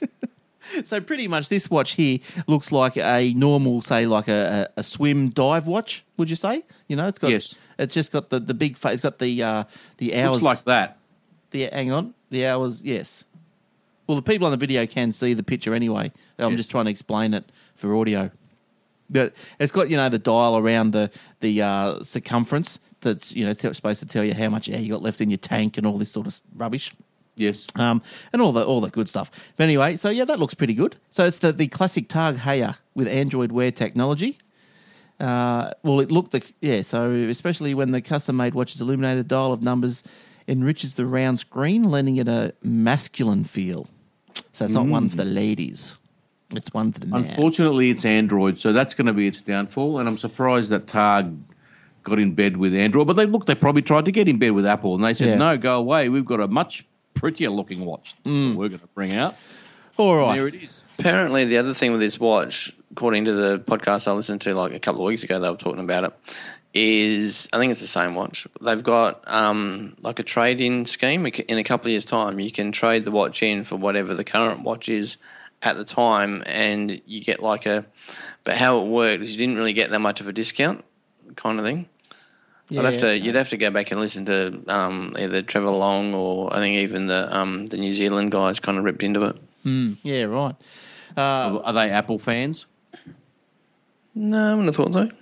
this watch here looks like a normal, say, like a swim dive watch. Would you say? You know, it's got Yes. It's just got the big face. It's got the hours. Looks like that. Hang on, the hours. Yes. Well, the people on the video can see the picture anyway. I'm Yes. just trying to explain it for audio. But it's got, you know, the dial around the circumference that's, you know, supposed to tell you how much air you got left in your tank and all this sort of rubbish. Yes. And all the good stuff. But anyway, so yeah, that looks pretty good. So it's the classic Tag Heuer with Android Wear technology. Well, it looked so especially when the custom-made watch's illuminated dial of numbers enriches the round screen, lending it a masculine feel. So it's not one for the ladies. It's one for the men. Unfortunately, it's Android, so that's going to be its downfall. And I'm surprised that Targ got in bed with Android. But they probably tried to get in bed with Apple, and they said, no, go away. We've got a much prettier-looking watch that we're going to bring out. All right. And there it is. Apparently, the other thing with this watch, according to the podcast I listened to like a couple of weeks ago, they were talking about it, is I think it's the same watch. They've got like a trade-in scheme. In a couple of years' time, you can trade the watch in for whatever the current watch is at the time, and you get like a... But how it worked is you didn't really get that much of a discount kind of thing. Yeah. You'd have to go back and listen to either Trevor Long or I think even the New Zealand guys kind of ripped into it. Yeah, right. Are they Apple fans? No, I wouldn't have thought so.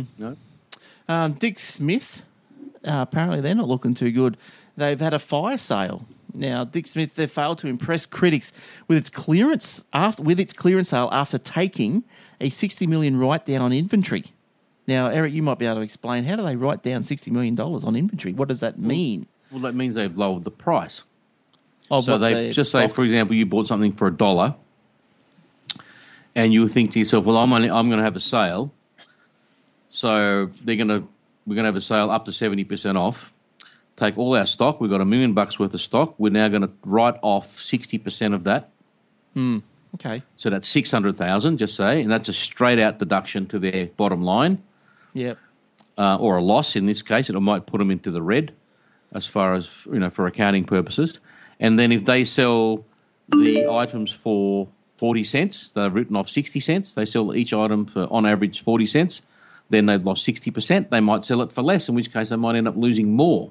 No. Dick Smith, apparently they're not looking too good. They've had a fire sale. Now, Dick Smith, they failed to impress critics with its clearance sale after taking a $60 million write-down on inventory. Now, Eric, you might be able to explain, how do they write down $60 million on inventory? What does that mean? Well, that means they've lowered the price. Oh, So they just say, for example, you bought something for $1, and you think to yourself, well, I'm going to have a sale, so we're going to have a sale up to 70% off. Take all our stock. We've got $1 million worth of stock. We're now going to write off 60% of that. Okay. So that's 600,000, just say, and that's a straight out deduction to their bottom line, Yep. or a loss in this case. It might put them into the red, as far as for accounting purposes. And then if they sell the items for 40 cents, they've written off 60 cents. They sell each item for on average 40 cents. Then they've lost 60%. They might sell it for less, in which case they might end up losing more.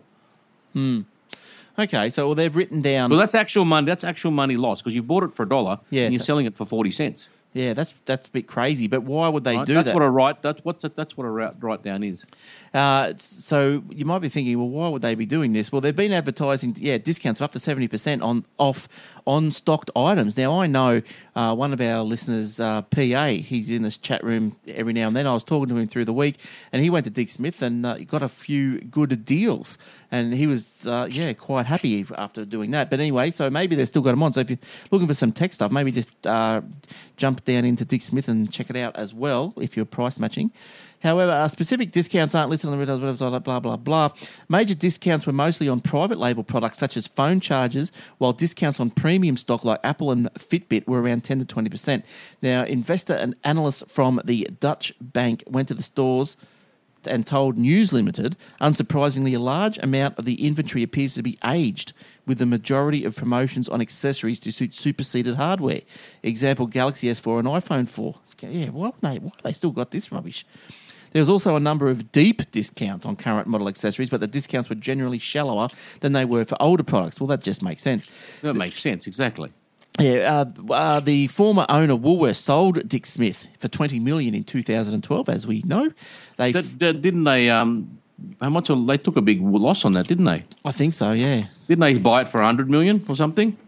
Okay, so they've written down... Well, that's actual money. That's actual money lost, because you bought it for $1 Yeah, and you're so- selling it for 40 cents. Yeah, that's a bit crazy, but why would they Right? do That's that? what a write down is. So you might be thinking, well, why would they be doing this? Well, they've been advertising, discounts of up to 70% on stocked items. Now, I know one of our listeners, PA, he's in this chat room every now and then. I was talking to him through the week, and he went to Dick Smith and got a few good deals, and he was quite happy after doing that. But anyway, so maybe they've still got them on. So if you're looking for some tech stuff, maybe just jump down into Dick Smith and check it out as well if you're price matching. However, specific discounts aren't listed on the website, blah, blah, blah. Major discounts were mostly on private label products such as phone chargers, while discounts on premium stock like Apple and Fitbit were around 10 to 20%. Now, investor and analyst from the Dutch bank went to the stores and told News Limited, unsurprisingly, a large amount of the inventory appears to be aged, with the majority of promotions on accessories to suit superseded hardware. Example, Galaxy S4 and iPhone 4. Yeah, why have they still got this rubbish? There was also a number of deep discounts on current model accessories, but the discounts were generally shallower than they were for older products. Well, that just makes sense. That makes sense, exactly. Yeah, the former owner Woolworths sold Dick Smith for $20 million in 2012, as we know. Didn't they? How much? They took a big loss on that, didn't they? I think so. Yeah. Didn't they buy it for $100 million or something?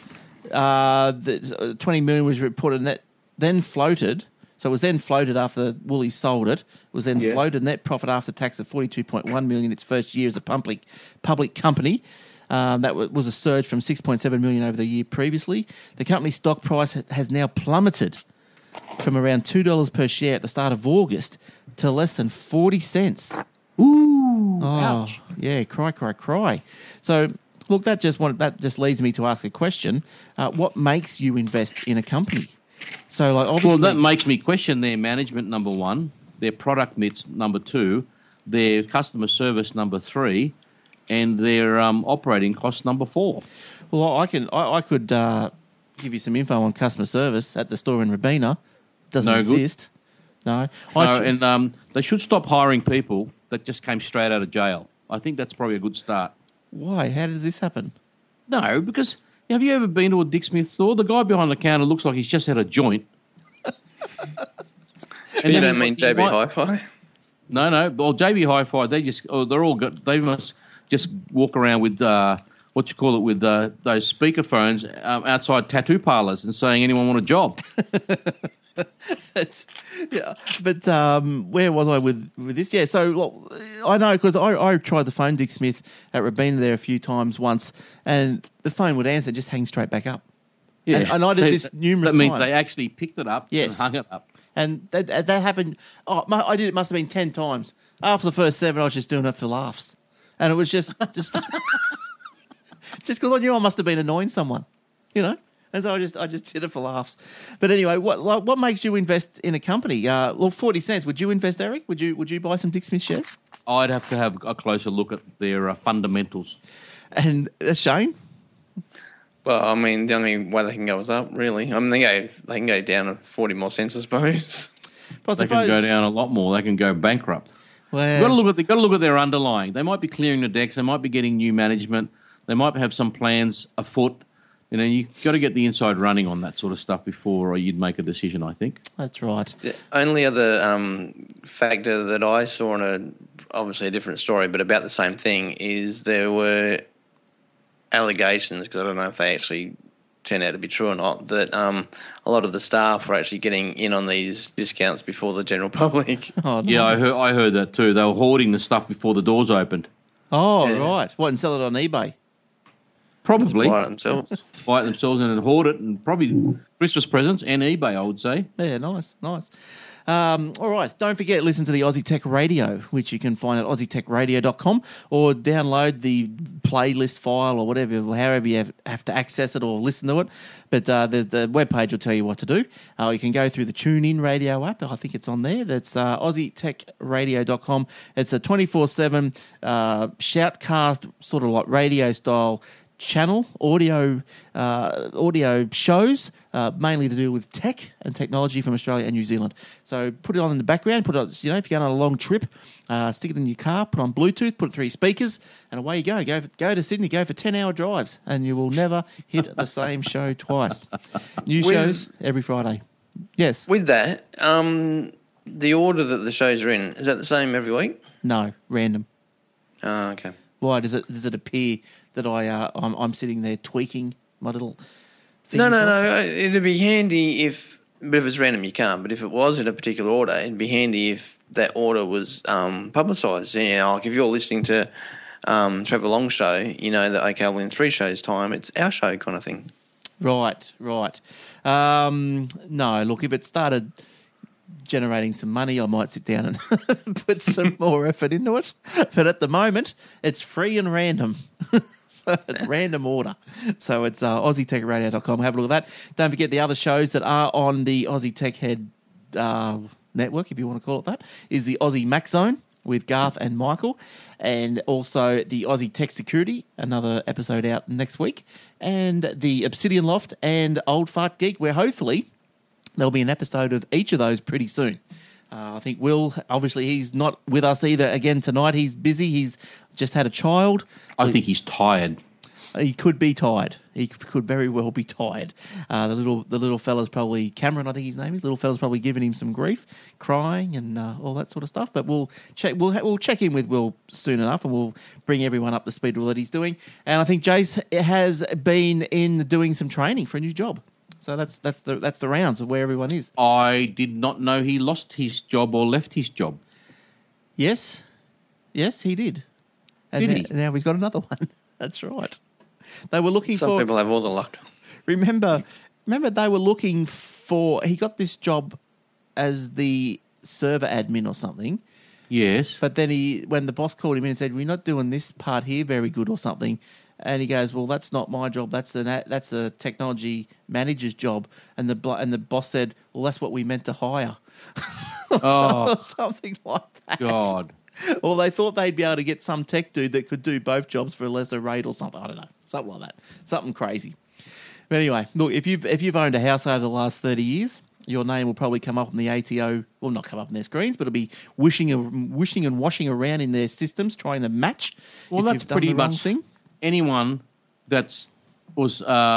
The $20 million was reported then floated. So it was then floated after Woolies sold it. It was then floated net profit after tax of $42.1 million its first year as a public company. That was a surge from $6.7 million over the year previously. The company's stock price has now plummeted from around $2 per share at the start of August to less than 40 cents. Ooh, Oh, ouch. yeah, cry. So Look, that just leads me to ask a question. What makes you invest in a company? So, like, obviously, Well, that makes me question their management, number one, their product mix, number two, their customer service, number three, and their operating costs, number four. Well, I could give you some info on customer service at the store in Robina. Doesn't No good. exist. No. And they should stop hiring people that just came straight out of jail. I think that's probably a good start. Why? How does this happen? No, because have you ever been to a Dick Smith store? The guy behind the counter looks like he's just had a joint. You don't mean JB Hi-Fi? No. Well, JB Hi-Fi, they must just walk around with with those speakerphones outside tattoo parlors and saying, anyone want a job? But where was I with this? Yeah, so look, I know because I tried to phone Dick Smith at Robina there a few times once, and the phone would answer, just hang straight back up. Yeah, and I did this numerous times. That means they actually picked it up and hung it up. And that happened. I did it. Must have been 10 times. After the first 7, I was just doing it for laughs, and it was just just because I knew I must have been annoying someone, And so I just did it for laughs. But anyway, what makes you invest in a company? 40 cents. Would you invest, Eric? Would you buy some Dick Smith shares? I'd have to have a closer look at their fundamentals. And Shane? Well, I mean, the only way they can go is up, really. I mean, they can go down to 40 more cents, I suppose. They can go down a lot more. They can go bankrupt. Well, You've got to look at their underlying. They might be clearing the decks. They might be getting new management. They might have some plans afoot. You've got to get the inside running on that sort of stuff before you'd make a decision, I think. That's right. The only other factor that I saw in obviously a different story, but about the same thing, is there were allegations, because I don't know if they actually turned out to be true or not, that a lot of the staff were actually getting in on these discounts before the general public. Oh, nice. Yeah, I heard that too. They were hoarding the stuff before the doors opened. Oh, Yeah. right. What, and sell it on eBay? Probably. Buy it themselves. Buy it themselves and then hoard it, and probably Christmas presents and eBay, I would say. Yeah, nice. All right, don't forget, listen to the Aussie Tech Radio, which you can find at aussietechradio.com, or download the playlist file or whatever, however you have to access it or listen to it. But the webpage will tell you what to do. You can go through the TuneIn Radio app. I think it's on there. That's aussietechradio.com. It's a 24/7 shoutcast, sort of like radio style channel, audio shows, mainly to do with tech and technology from Australia and New Zealand. So put it on in the background, put it on, if you're going on a long trip, stick it in your car, put on Bluetooth, put it through your speakers, and away you go. Go to Sydney, go for 10-hour drives, and you will never hit the same show twice. New shows every Friday. Yes. With that, the order that the shows are in, is that the same every week? No, random. Oh, okay. Why does it appear that I'm sitting there tweaking my little thing? No. It'd be handy but if it's random, you can't. But if it was in a particular order, it'd be handy if that order was publicised. Like if you're listening to Trevor Long's show, you know that, okay, well, in 3 shows' time, it's our show kind of thing. Right. No, look, if it started generating some money, I might sit down and put some more effort into it. But at the moment, it's free and random. So it's random order. So it's AussieTechRadio.com. Have a look at that. Don't forget the other shows that are on the Aussie Tech Head network, if you want to call it that, is the Aussie Mac Zone with Garth and Michael, and also the Aussie Tech Security, another episode out next week, and the Obsidian Loft and Old Fart Geek, where hopefully there'll be an episode of each of those pretty soon. I think Will, obviously, he's not with us either again tonight. He's busy. He's just had a child. I think he's tired. He could be tired. He could very well be tired. The little fella's probably, Cameron, I think his name is. Little fella's probably giving him some grief, crying and all that sort of stuff. But we'll check in with Will soon enough, and we'll bring everyone up to speed with what he's doing. And I think Jace has been in doing some training for a new job. So that's the rounds of where everyone is. I did not know he lost his job or left his job. Yes, he did. And Did he? now he's got another one. That's right. They were looking Some for. people have all the luck. Remember, they were looking for. He got this job as the server admin or something. Yes. But then when the boss called him in and said, "We're not doing this part here very good" or something, And he goes, well, that's not my job. That's the technology manager's job. And the boss said, well, that's what we meant to hire. Oh, Something like that. God. Or they thought they'd be able to get some tech dude that could do both jobs for a lesser rate or something. I don't know. Something like that. Something crazy. But anyway, look, if you've owned a house over the last 30 years, your name will probably come up on the ATO. Well, not come up on their screens, but it'll be wishing and washing around in their systems trying to match. Well, that's pretty much thing. Anyone that's was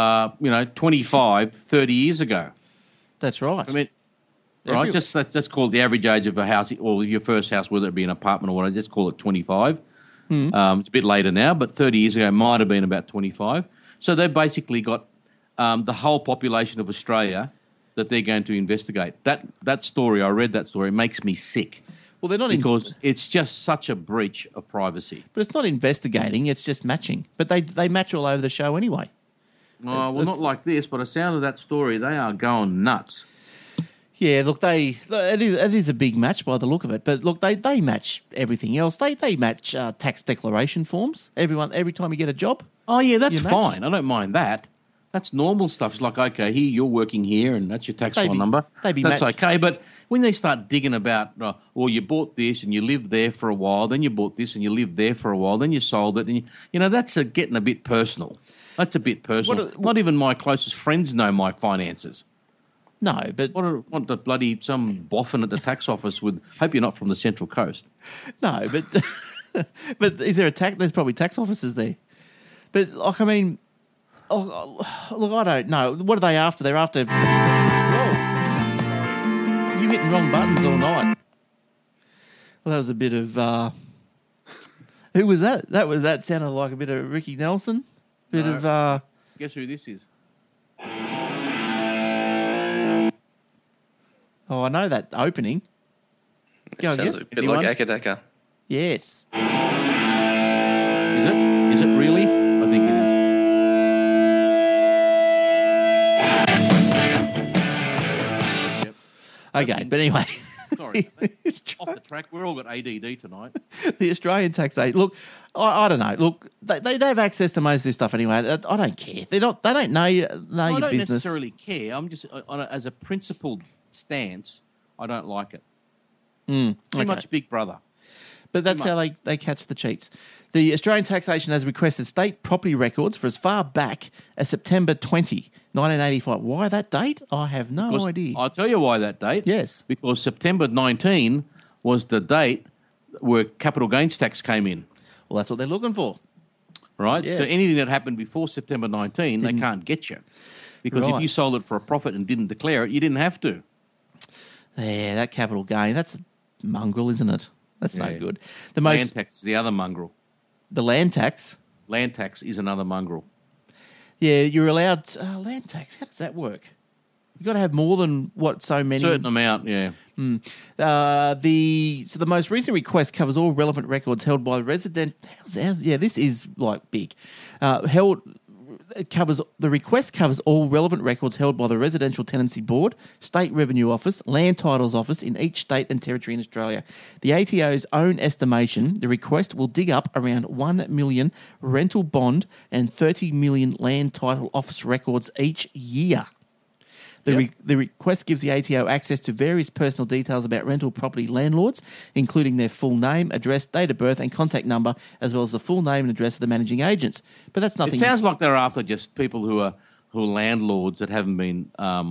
25, 30 years ago. That's right. I mean, right? Let's call it the average age of a house, or your first house, whether it be an apartment or whatever. Just call it 25. It's a bit later now, but 30 years ago it might have been about 25. So they've basically got the whole population of Australia that they're going to investigate. That story, I read that story, it makes me sick. Well, they're not because it's just such a breach of privacy. But it's not investigating; it's just matching. But they match all over the show anyway. Oh, well, not like this. But the sound of that story, they are going nuts. Yeah, look, it is a big match by the look of it. But look, they match everything else. They match tax declaration forms. Every time you get a job. Oh yeah, that's fine. I don't mind that. That's normal stuff. It's like, okay, here you're working here, and that's your tax file number. That's okay. But when they start digging about, or you bought this and you lived there for a while, then you bought this and you lived there for a while, then you sold it, and that's getting a bit personal. That's a bit personal. Not even my closest friends know my finances. No, but what the bloody some boffin at the tax office with? Hope you're not from the Central Coast. No, but but is there a tax? There's probably tax offices there. But like, I mean. Oh, look, I don't know. What are they after? They're after... Whoa. You hitting wrong buttons all night. Well, that was a bit of... Who was that? That sounded like a bit of Ricky Nelson. Guess who this is? Oh, I know that opening. Sounds a bit like Akadaka. Yes. Is it? Is it really? I think it is. Okay, but anyway. Sorry, off the track. We're all got ADD tonight. The Australian tax aid. Look, I don't know. Look, they have access to most of this stuff anyway. I don't care. They don't know your business. I don't necessarily care. I'm just as a principled stance. I don't like it. Too much Big Brother. But that's how they catch the cheats. The Australian taxation has requested state property records for as far back as September 20, 1985. Why that date? I have no idea. I'll tell you why that date. Yes. Because September 19 was the date where capital gains tax came in. Well, that's what they're looking for. Right? Yes. So anything that happened before September 19, they can't get you. Because if you sold it for a profit and didn't declare it, you didn't have to. Yeah, that capital gain, that's a mongrel, isn't it? That's no good. Land tax is the other mongrel. The land tax? Land tax is another mongrel. Yeah, you're allowed... land tax, how does that work? You've got to have more than, so many... Certain amount, yeah. The most recent request covers all relevant records held by the resident... Yeah, this is, big. The request covers all relevant records held by the Residential Tenancy Board, State Revenue Office, Land Titles Office in each state and territory in Australia. The ATO's own estimation, the request will dig up around 1 million rental bond and 30 million land title office records each year. The request gives the ATO access to various personal details about rental property landlords, including their full name, address, date of birth and contact number, as well as the full name and address of the managing agents. But that's nothing... It sounds like they're after just people who are landlords that haven't been,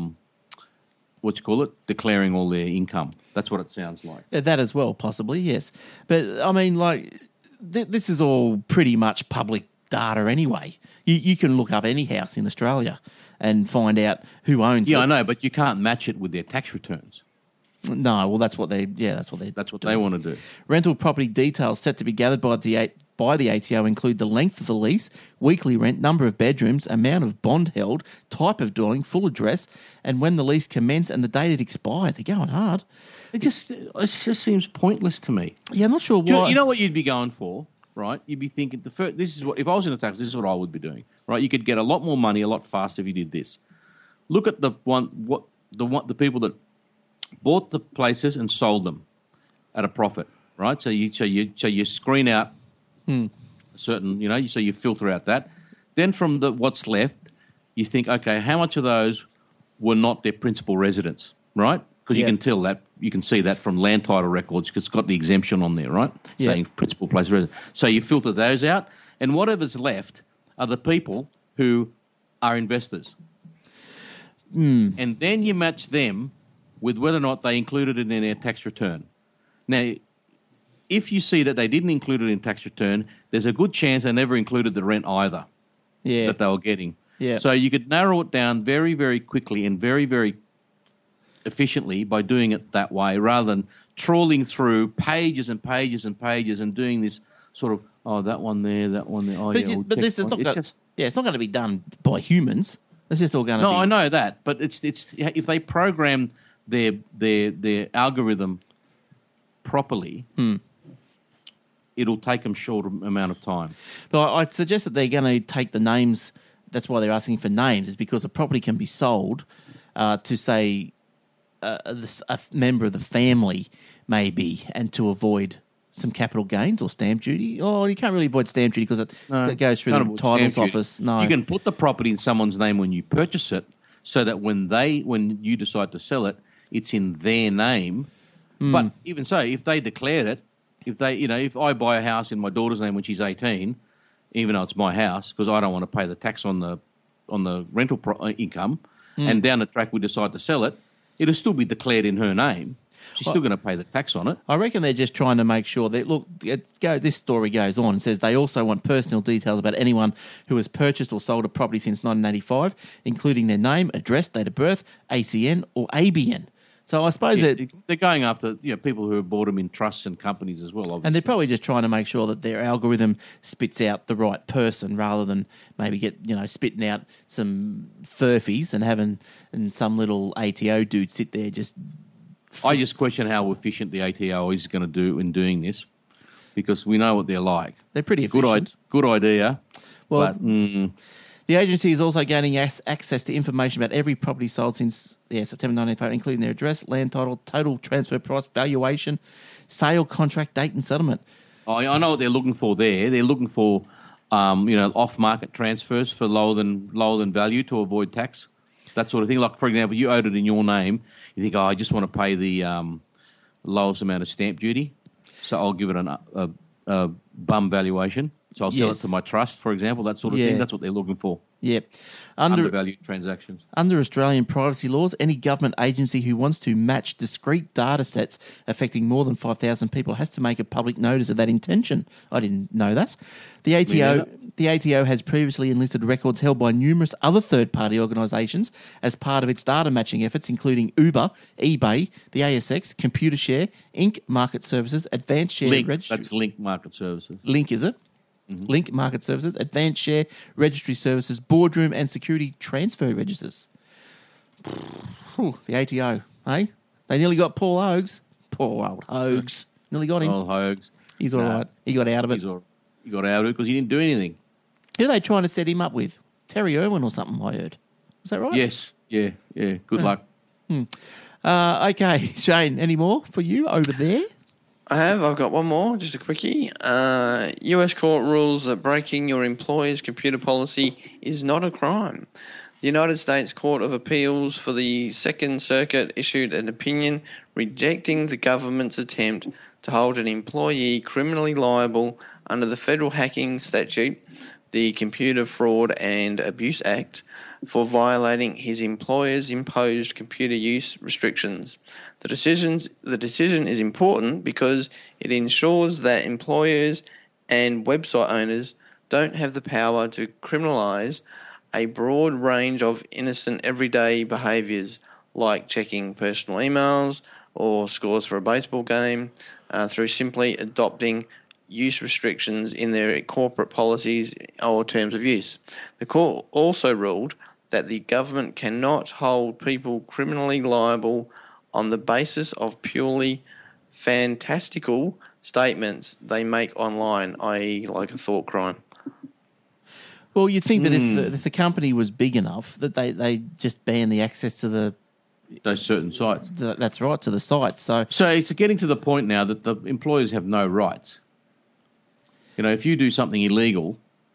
declaring all their income. That's what it sounds like. That as well, possibly, yes. But, I mean, this is all pretty much public data anyway. You can look up any house in Australia and find out who owns it. Yeah, I know, but you can't match it with their tax returns. No, well, that's what they want to do. Rental property details set to be gathered by the ATO include the length of the lease, weekly rent, number of bedrooms, amount of bond held, type of dwelling, full address, and when the lease commenced and the date it expired. They're going hard. It just seems pointless to me. Yeah, I'm not sure why. You know what you'd be going for, right? You'd be thinking if I was in a tax, this is what I would be doing. Right, you could get a lot more money a lot faster if you did this. Look at the people that bought the places and sold them at a profit. Right, so you screen out certain, so you filter out that. Then from what's left, you think, okay, how much of those were not their principal residence, right? Because you can tell that, you can see that from land title records because it's got the exemption on there, right? Yeah. Saying principal place of residence. So you filter those out, and whatever's left are the people who are investors. And then you match them with whether or not they included it in their tax return. Now, if you see that they didn't include it in tax return, there's a good chance they never included the rent either that they were getting. Yeah. So you could narrow it down very, very quickly and very, very efficiently by doing it that way rather than trawling through pages and pages and pages and doing this sort of, oh, that one there, that one there. Oh, But this is not going. It's not going to be done by humans. It's just all going to be. No, I know that, but it's if they program their algorithm properly, it'll take them short amount of time. But I'd suggest that they're going to take the names. That's why they're asking for names, is because a property can be sold to, say, a member of the family, maybe, and to avoid some capital gains or stamp duty. Oh, you can't really avoid stamp duty because it goes through the titles office. No, you can put the property in someone's name when you purchase it, so that when you decide to sell it, it's in their name. But even so, if they declared it, if I buy a house in my daughter's name when she's 18, even though it's my house, because I don't want to pay the tax on the rental income, and down the track we decide to sell it, it'll still be declared in her name. She's still going to pay the tax on it. I reckon they're just trying to make sure that, look, this story goes on and says they also want personal details about anyone who has purchased or sold a property since 1985, including their name, address, date of birth, ACN or ABN. So I suppose they're going after people who have bought them in trusts and companies as well, obviously. And they're probably just trying to make sure that their algorithm spits out the right person rather than maybe spitting out some furfies and some little ATO dude sit there just... I just question how efficient the ATO is going to do in doing this, because we know what they're like. They're pretty efficient. Good idea. Well, but, the agency is also gaining access to information about every property sold since September 1985, including their address, land title, total transfer price, valuation, sale contract, date and settlement. I know what they're looking for there. They're looking for off-market transfers for lower than value to avoid tax. That sort of thing. Like, for example, you owed it in your name. You think, I just want to pay the lowest amount of stamp duty, so I'll give it a bum valuation. So I'll sell it to my trust, for example, that sort of thing. That's what they're looking for. Yeah. Undervalued transactions. Under Australian privacy laws, any government agency who wants to match discrete data sets affecting more than 5,000 people has to make a public notice of that intention. I didn't know that. The ATO has previously enlisted records held by numerous other third-party organisations as part of its data matching efforts, including Uber, eBay, the ASX, Computershare, Inc. Market Services, Advanced Share Registry. That's Link Market Services. Link, is it? Mm-hmm. Link Market Services, Advanced Share Registry Services, Boardroom and Security Transfer Registers. The ATO, eh? They nearly got Paul Hogues. Poor old Hogues. Nearly got him. Old Hogues. He's all right. He got out of it. He got out of it because he didn't do anything. Who are they trying to set him up with? Terry Irwin or something, I heard. Is that right? Yes. Yeah. Good luck. Okay, Shane, any more for you over there? I've got one more, just a quickie. US court rules that breaking your employer's computer policy is not a crime. The United States Court of Appeals for the Second Circuit issued an opinion rejecting the government's attempt to hold an employee criminally liable under the federal hacking statute, the Computer Fraud and Abuse Act, for violating his employer's imposed computer use restrictions. The decision is important because it ensures that employers and website owners don't have the power to criminalise a broad range of innocent everyday behaviours like checking personal emails or scores for a baseball game through simply adopting use restrictions in their corporate policies or terms of use. The court also ruled that the government cannot hold people criminally liable on the basis of purely fantastical statements they make online, i.e. like a thought crime. Well, you'd think that if the company was big enough that they just ban the access to those certain sites. That's right, to the sites. So it's getting to the point now that the employers have no rights. If you do something illegal,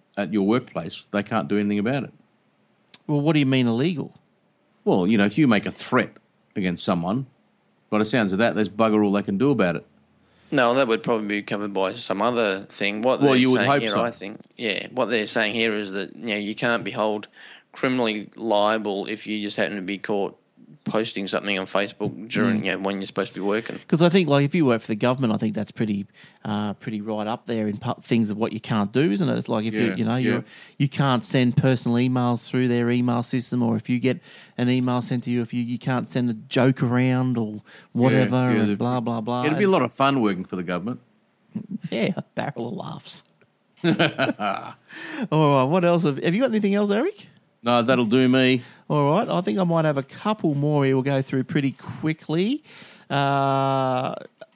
at your workplace, they can't do anything about it. Well, what do you mean illegal? Well, if you make a threat against someone, by the sounds of that, there's bugger all they can do about it. No, that would probably be covered by some other thing. You would hope so. I think, what they're saying here is that you can't be held criminally liable if you just happen to be caught posting something on Facebook during when you're supposed to be working. Because I think, like, if you work for the government, I think that's pretty right up there in things of what you can't do, isn't it? It's like if you can't send personal emails through their email system, or if you get an email sent to you, if you can't send a joke around or whatever, and blah blah blah. It'd be a lot of fun working for the government. Yeah, a barrel of laughs. All right, what else have you got? Anything else, Eric? No, that'll do me. All right, I think I might have a couple more here we'll go through pretty quickly. The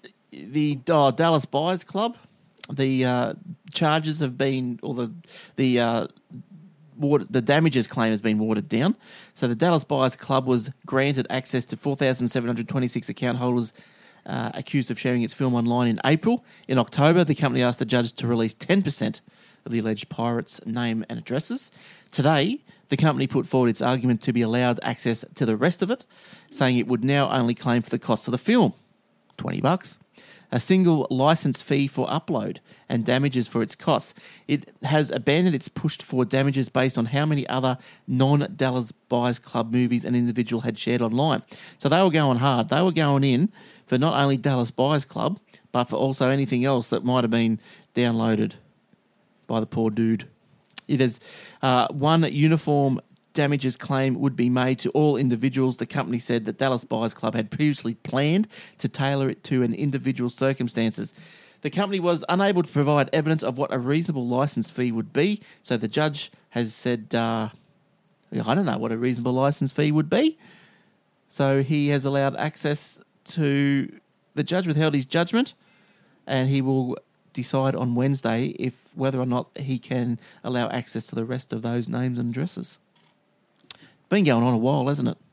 Dallas Buyers Club, the charges have been, or the damages claim has been watered down. So the Dallas Buyers Club was granted access to 4,726 account holders accused of sharing its film online in April. In October, the company asked the judge to release 10% of the alleged pirates' name and addresses. Today, the company put forward its argument to be allowed access to the rest of it, saying it would now only claim for the cost of the film, $20, a single license fee for upload, and damages for its costs. It has abandoned its push for damages based on how many other non-Dallas Buyers Club movies an individual had shared online. So they were going hard. They were going in for not only Dallas Buyers Club, but for also anything else that might have been downloaded by the poor dude. It has one uniform damages claim would be made to all individuals. The company said that Dallas Buyers Club had previously planned to tailor it to an individual's circumstances. The company was unable to provide evidence of what a reasonable license fee would be, so the judge has said, I don't know what a reasonable license fee would be. So he has allowed access to... The judge withheld his judgment, and he will decide on Wednesday whether or not he can allow access to the rest of those names and addresses. Been going on a while, hasn't it?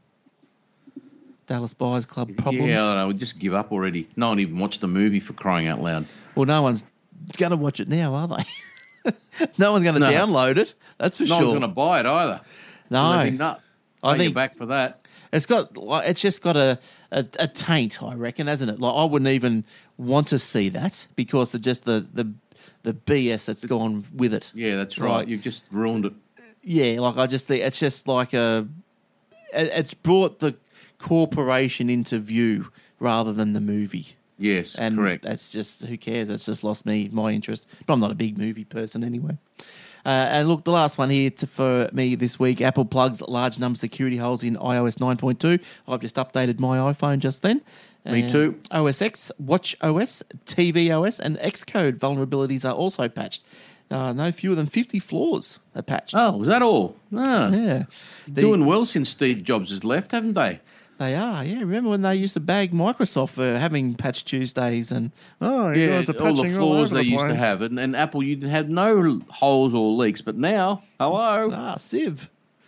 Dallas Buyers Club problems. Yeah, I don't know. We just give up already. No one even watched the movie, for crying out loud. Well, no one's going to watch it now, are they? No one's going to download it. That's for sure. No one's going to buy it either. No, I think back for that. It's just got a taint, I reckon, hasn't it? Like, I wouldn't even want to see that because of just the BS that's gone with it. Yeah, that's right. You've just ruined it. Yeah, like I just think it's just like it's brought the corporation into view rather than the movie. Yes, and correct. That's just, who cares? It's just lost my interest. But I'm not a big movie person anyway. And look, the last one here for me this week, Apple plugs large number of security holes in iOS 9.2. I've just updated my iPhone just then. Me too. OS X, Watch OS, TV OS, and Xcode vulnerabilities are also patched. No fewer than 50 flaws are patched. Oh, was that all? Ah. Yeah. Doing well since Steve Jobs has left, haven't they? They are, yeah. Remember when they used to bag Microsoft for having Patch Tuesdays and, you guys are patching all the flaws they used to have. And Apple, you had no holes or leaks, but now, hello. Civ.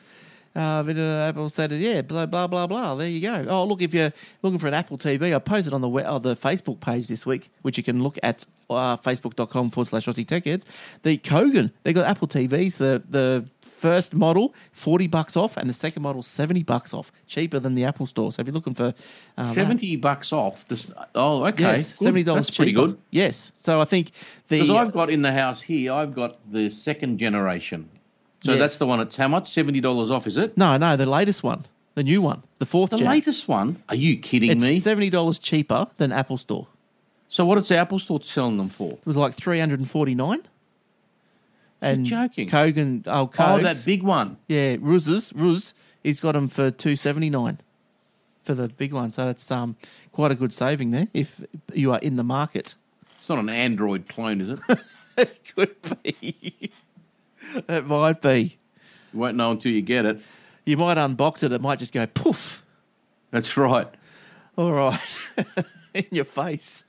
Apple said, blah, blah, blah, blah. There you go. Oh, look, if you're looking for an Apple TV, I posted on the Facebook page this week, which you can look at facebook.com/Aussie Tech Heads. The Kogan, they got Apple TVs, the first model, $40 off, and the second model, $70 off, cheaper than the Apple Store. So if you're looking for $70 off, okay, yes, $70 That's cheaper. pretty good. Yes, so I think because I've got in the house here, I've got the second generation. So that's the one that's how much? $70 off, is it? No, the latest one, the new one, the fourth gen. The latest one? Are you kidding me? It's $70 cheaper than Apple Store. So what is the Apple Store selling them for? It was like $349. And you're joking. Kogan, that big one. Yeah, Ruz, he's got them for $279 for the big one. So it's quite a good saving there if you are in the market. It's not an Android clone, is it? It could be. It might be. You won't know until you get it. You might unbox it. It might just go poof. That's right. All right. In your face.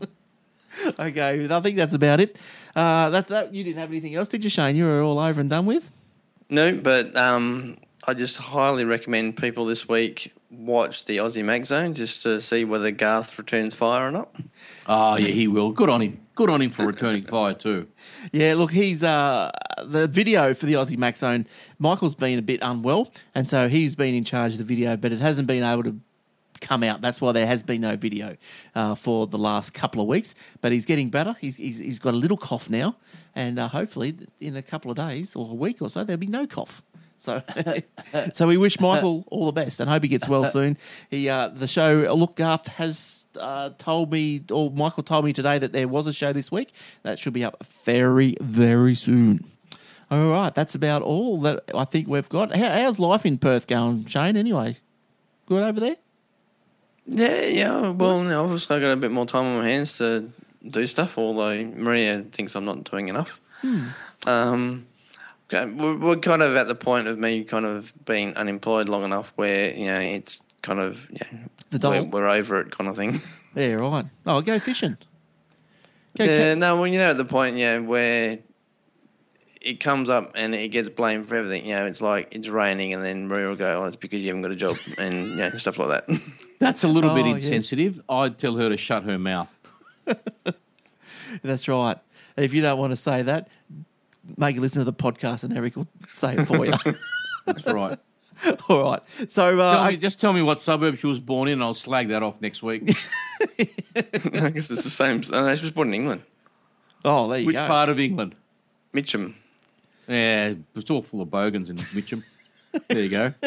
Okay, I think that's about it. That's that. You didn't have anything else, did you, Shane? You were all over and done with? No, but I just highly recommend people this week watch the Aussie Mag Zone just to see whether Garth returns fire or not. Oh, yeah, he will. Good on him. Good on him for returning fire too. Yeah, look, he's the video for the Aussie Mac Zone. Michael's been a bit unwell, and so he's been in charge of the video, but it hasn't been able to come out. That's why there has been no video for the last couple of weeks. But he's getting better. He's got a little cough now, and hopefully in a couple of days or a week or so there'll be no cough. So, so we wish Michael all the best and hope he gets well soon. The show, look, Garth has told me, or Michael told me today that there was a show this week that should be up very, very soon. All right, that's about all that I think we've got. How's life in Perth going, Shane? Anyway, good over there? Yeah. Well, obviously I got a bit more time on my hands to do stuff. Although Maria thinks I'm not doing enough. We're kind of at the point of me kind of being unemployed long enough where, it's kind of, we're over it kind of thing. Yeah, right. Oh, go fishing. At the point, where it comes up and it gets blamed for everything. It's like it's raining and then Maria will go, it's because you haven't got a job and, stuff like that. That's a little bit insensitive. Yes. I'd tell her to shut her mouth. That's right. And if you don't want to say that, make a listen to the podcast and Eric will say it for you. That's right. All right. So just tell me what suburb she was born in and I'll slag that off next week. I guess it's the same. She was born in England. Oh, there you go. Which part of England? Mitcham. Yeah, it's all full of bogans in Mitcham. There you go.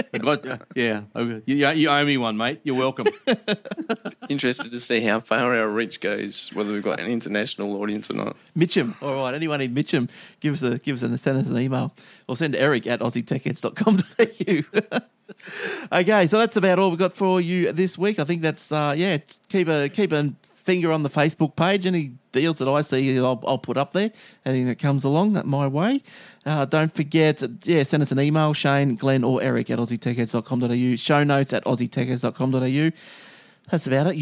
You owe me one, mate. You're welcome. Interested to see how far our reach goes, whether we've got an international audience or not. Mitcham. All right. Anyone in Mitcham, send us an email or send Eric at aussietechheads.com.au. Okay, so that's about all we've got for you this week. I think that's keep a finger on the Facebook page. Any deals that I see, I'll put up there. Anything that comes along my way. Don't forget, send us an email, Shane, Glenn, or Eric at aussietechheads.com.au. Show notes at aussietechheads.com.au. That's about it.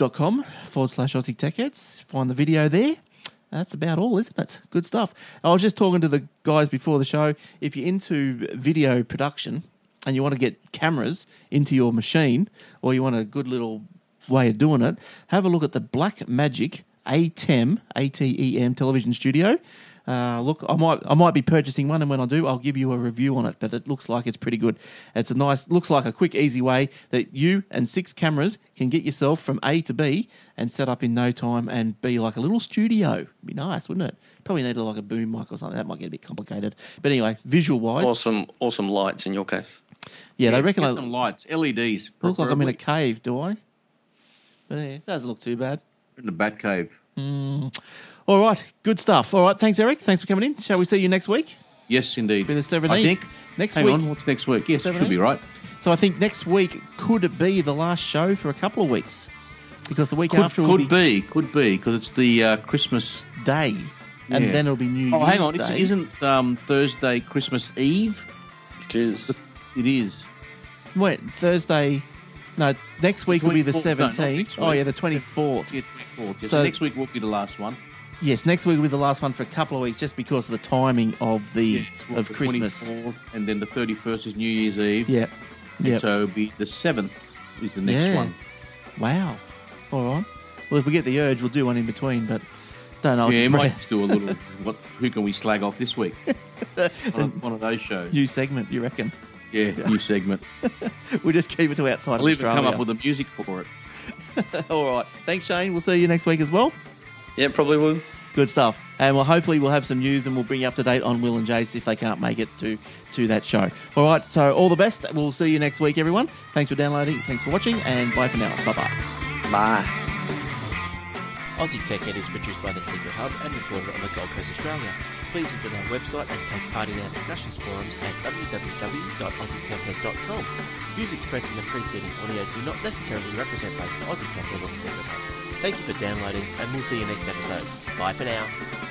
YouTube.com/AussieTechHeads. Find the video there. That's about all, isn't it? Good stuff. I was just talking to the guys before the show. If you're into video production and you want to get cameras into your machine, or you want a good little way of doing it, have a look at the Blackmagic ATEM, ATEM television studio. Look, I might be purchasing one, and when I do, I'll give you a review on it, but it looks like it's pretty good. Looks like a quick, easy way that you and 6 cameras can get yourself from A to B and set up in no time and be like a little studio. Be nice, wouldn't it? Probably need like a boom mic or something. That might get a bit complicated. But anyway, visual-wise. Awesome lights in your case. Yeah, they reckon some lights, LEDs. Look like I'm in a cave, do I? But yeah, it doesn't look too bad. In the bat cave. All right, good stuff. All right, thanks, Eric. Thanks for coming in. Shall we see you next week? Yes, indeed. With the 17th. I think. Hang on, what's next week? Yes, 17th? Should be right. So I think next week could be the last show for a couple of weeks. Because the week after will be... Could be, because it's the Christmas... Day. And then it'll be New Year's Day. Oh, hang on. Isn't Thursday Christmas Eve? It is. It is. Wait, Thursday... No, next week will be the 17th. No, the 24th. Yeah, 24th. Yeah, so next week will be the last one. Yes, next week will be the last one for a couple of weeks just because of the timing of of Christmas. 24th, and then the 31st is New Year's Eve. Yep. So it'll be the 7th is the next one. Wow. All right. Well, if we get the urge, we'll do one in between, but don't know. Yeah, might do a little, who can we slag off this week? one of those shows. New segment, you reckon? Yeah, new segment. We'll just keep it to outside I'll of Australia. I'll even come up with the music for it. All right. Thanks, Shane. We'll see you next week as well. Yeah, probably will. Good stuff. And hopefully we'll have some news and we'll bring you up to date on Will and Jace if they can't make it to that show. All right. So all the best. We'll see you next week, everyone. Thanks for downloading. Thanks for watching. And bye for now. Bye-bye. Bye. Aussie Tech Head is produced by The Secret Hub and recorded on the Gold Coast, Australia. Please visit our website and take part in our discussions forums at www.aussietechhead.com. Views expressed in the preceding audio do not necessarily represent both the Aussie Tech Head or The Secret Hub. Thank you for downloading, and we'll see you next episode. Bye for now.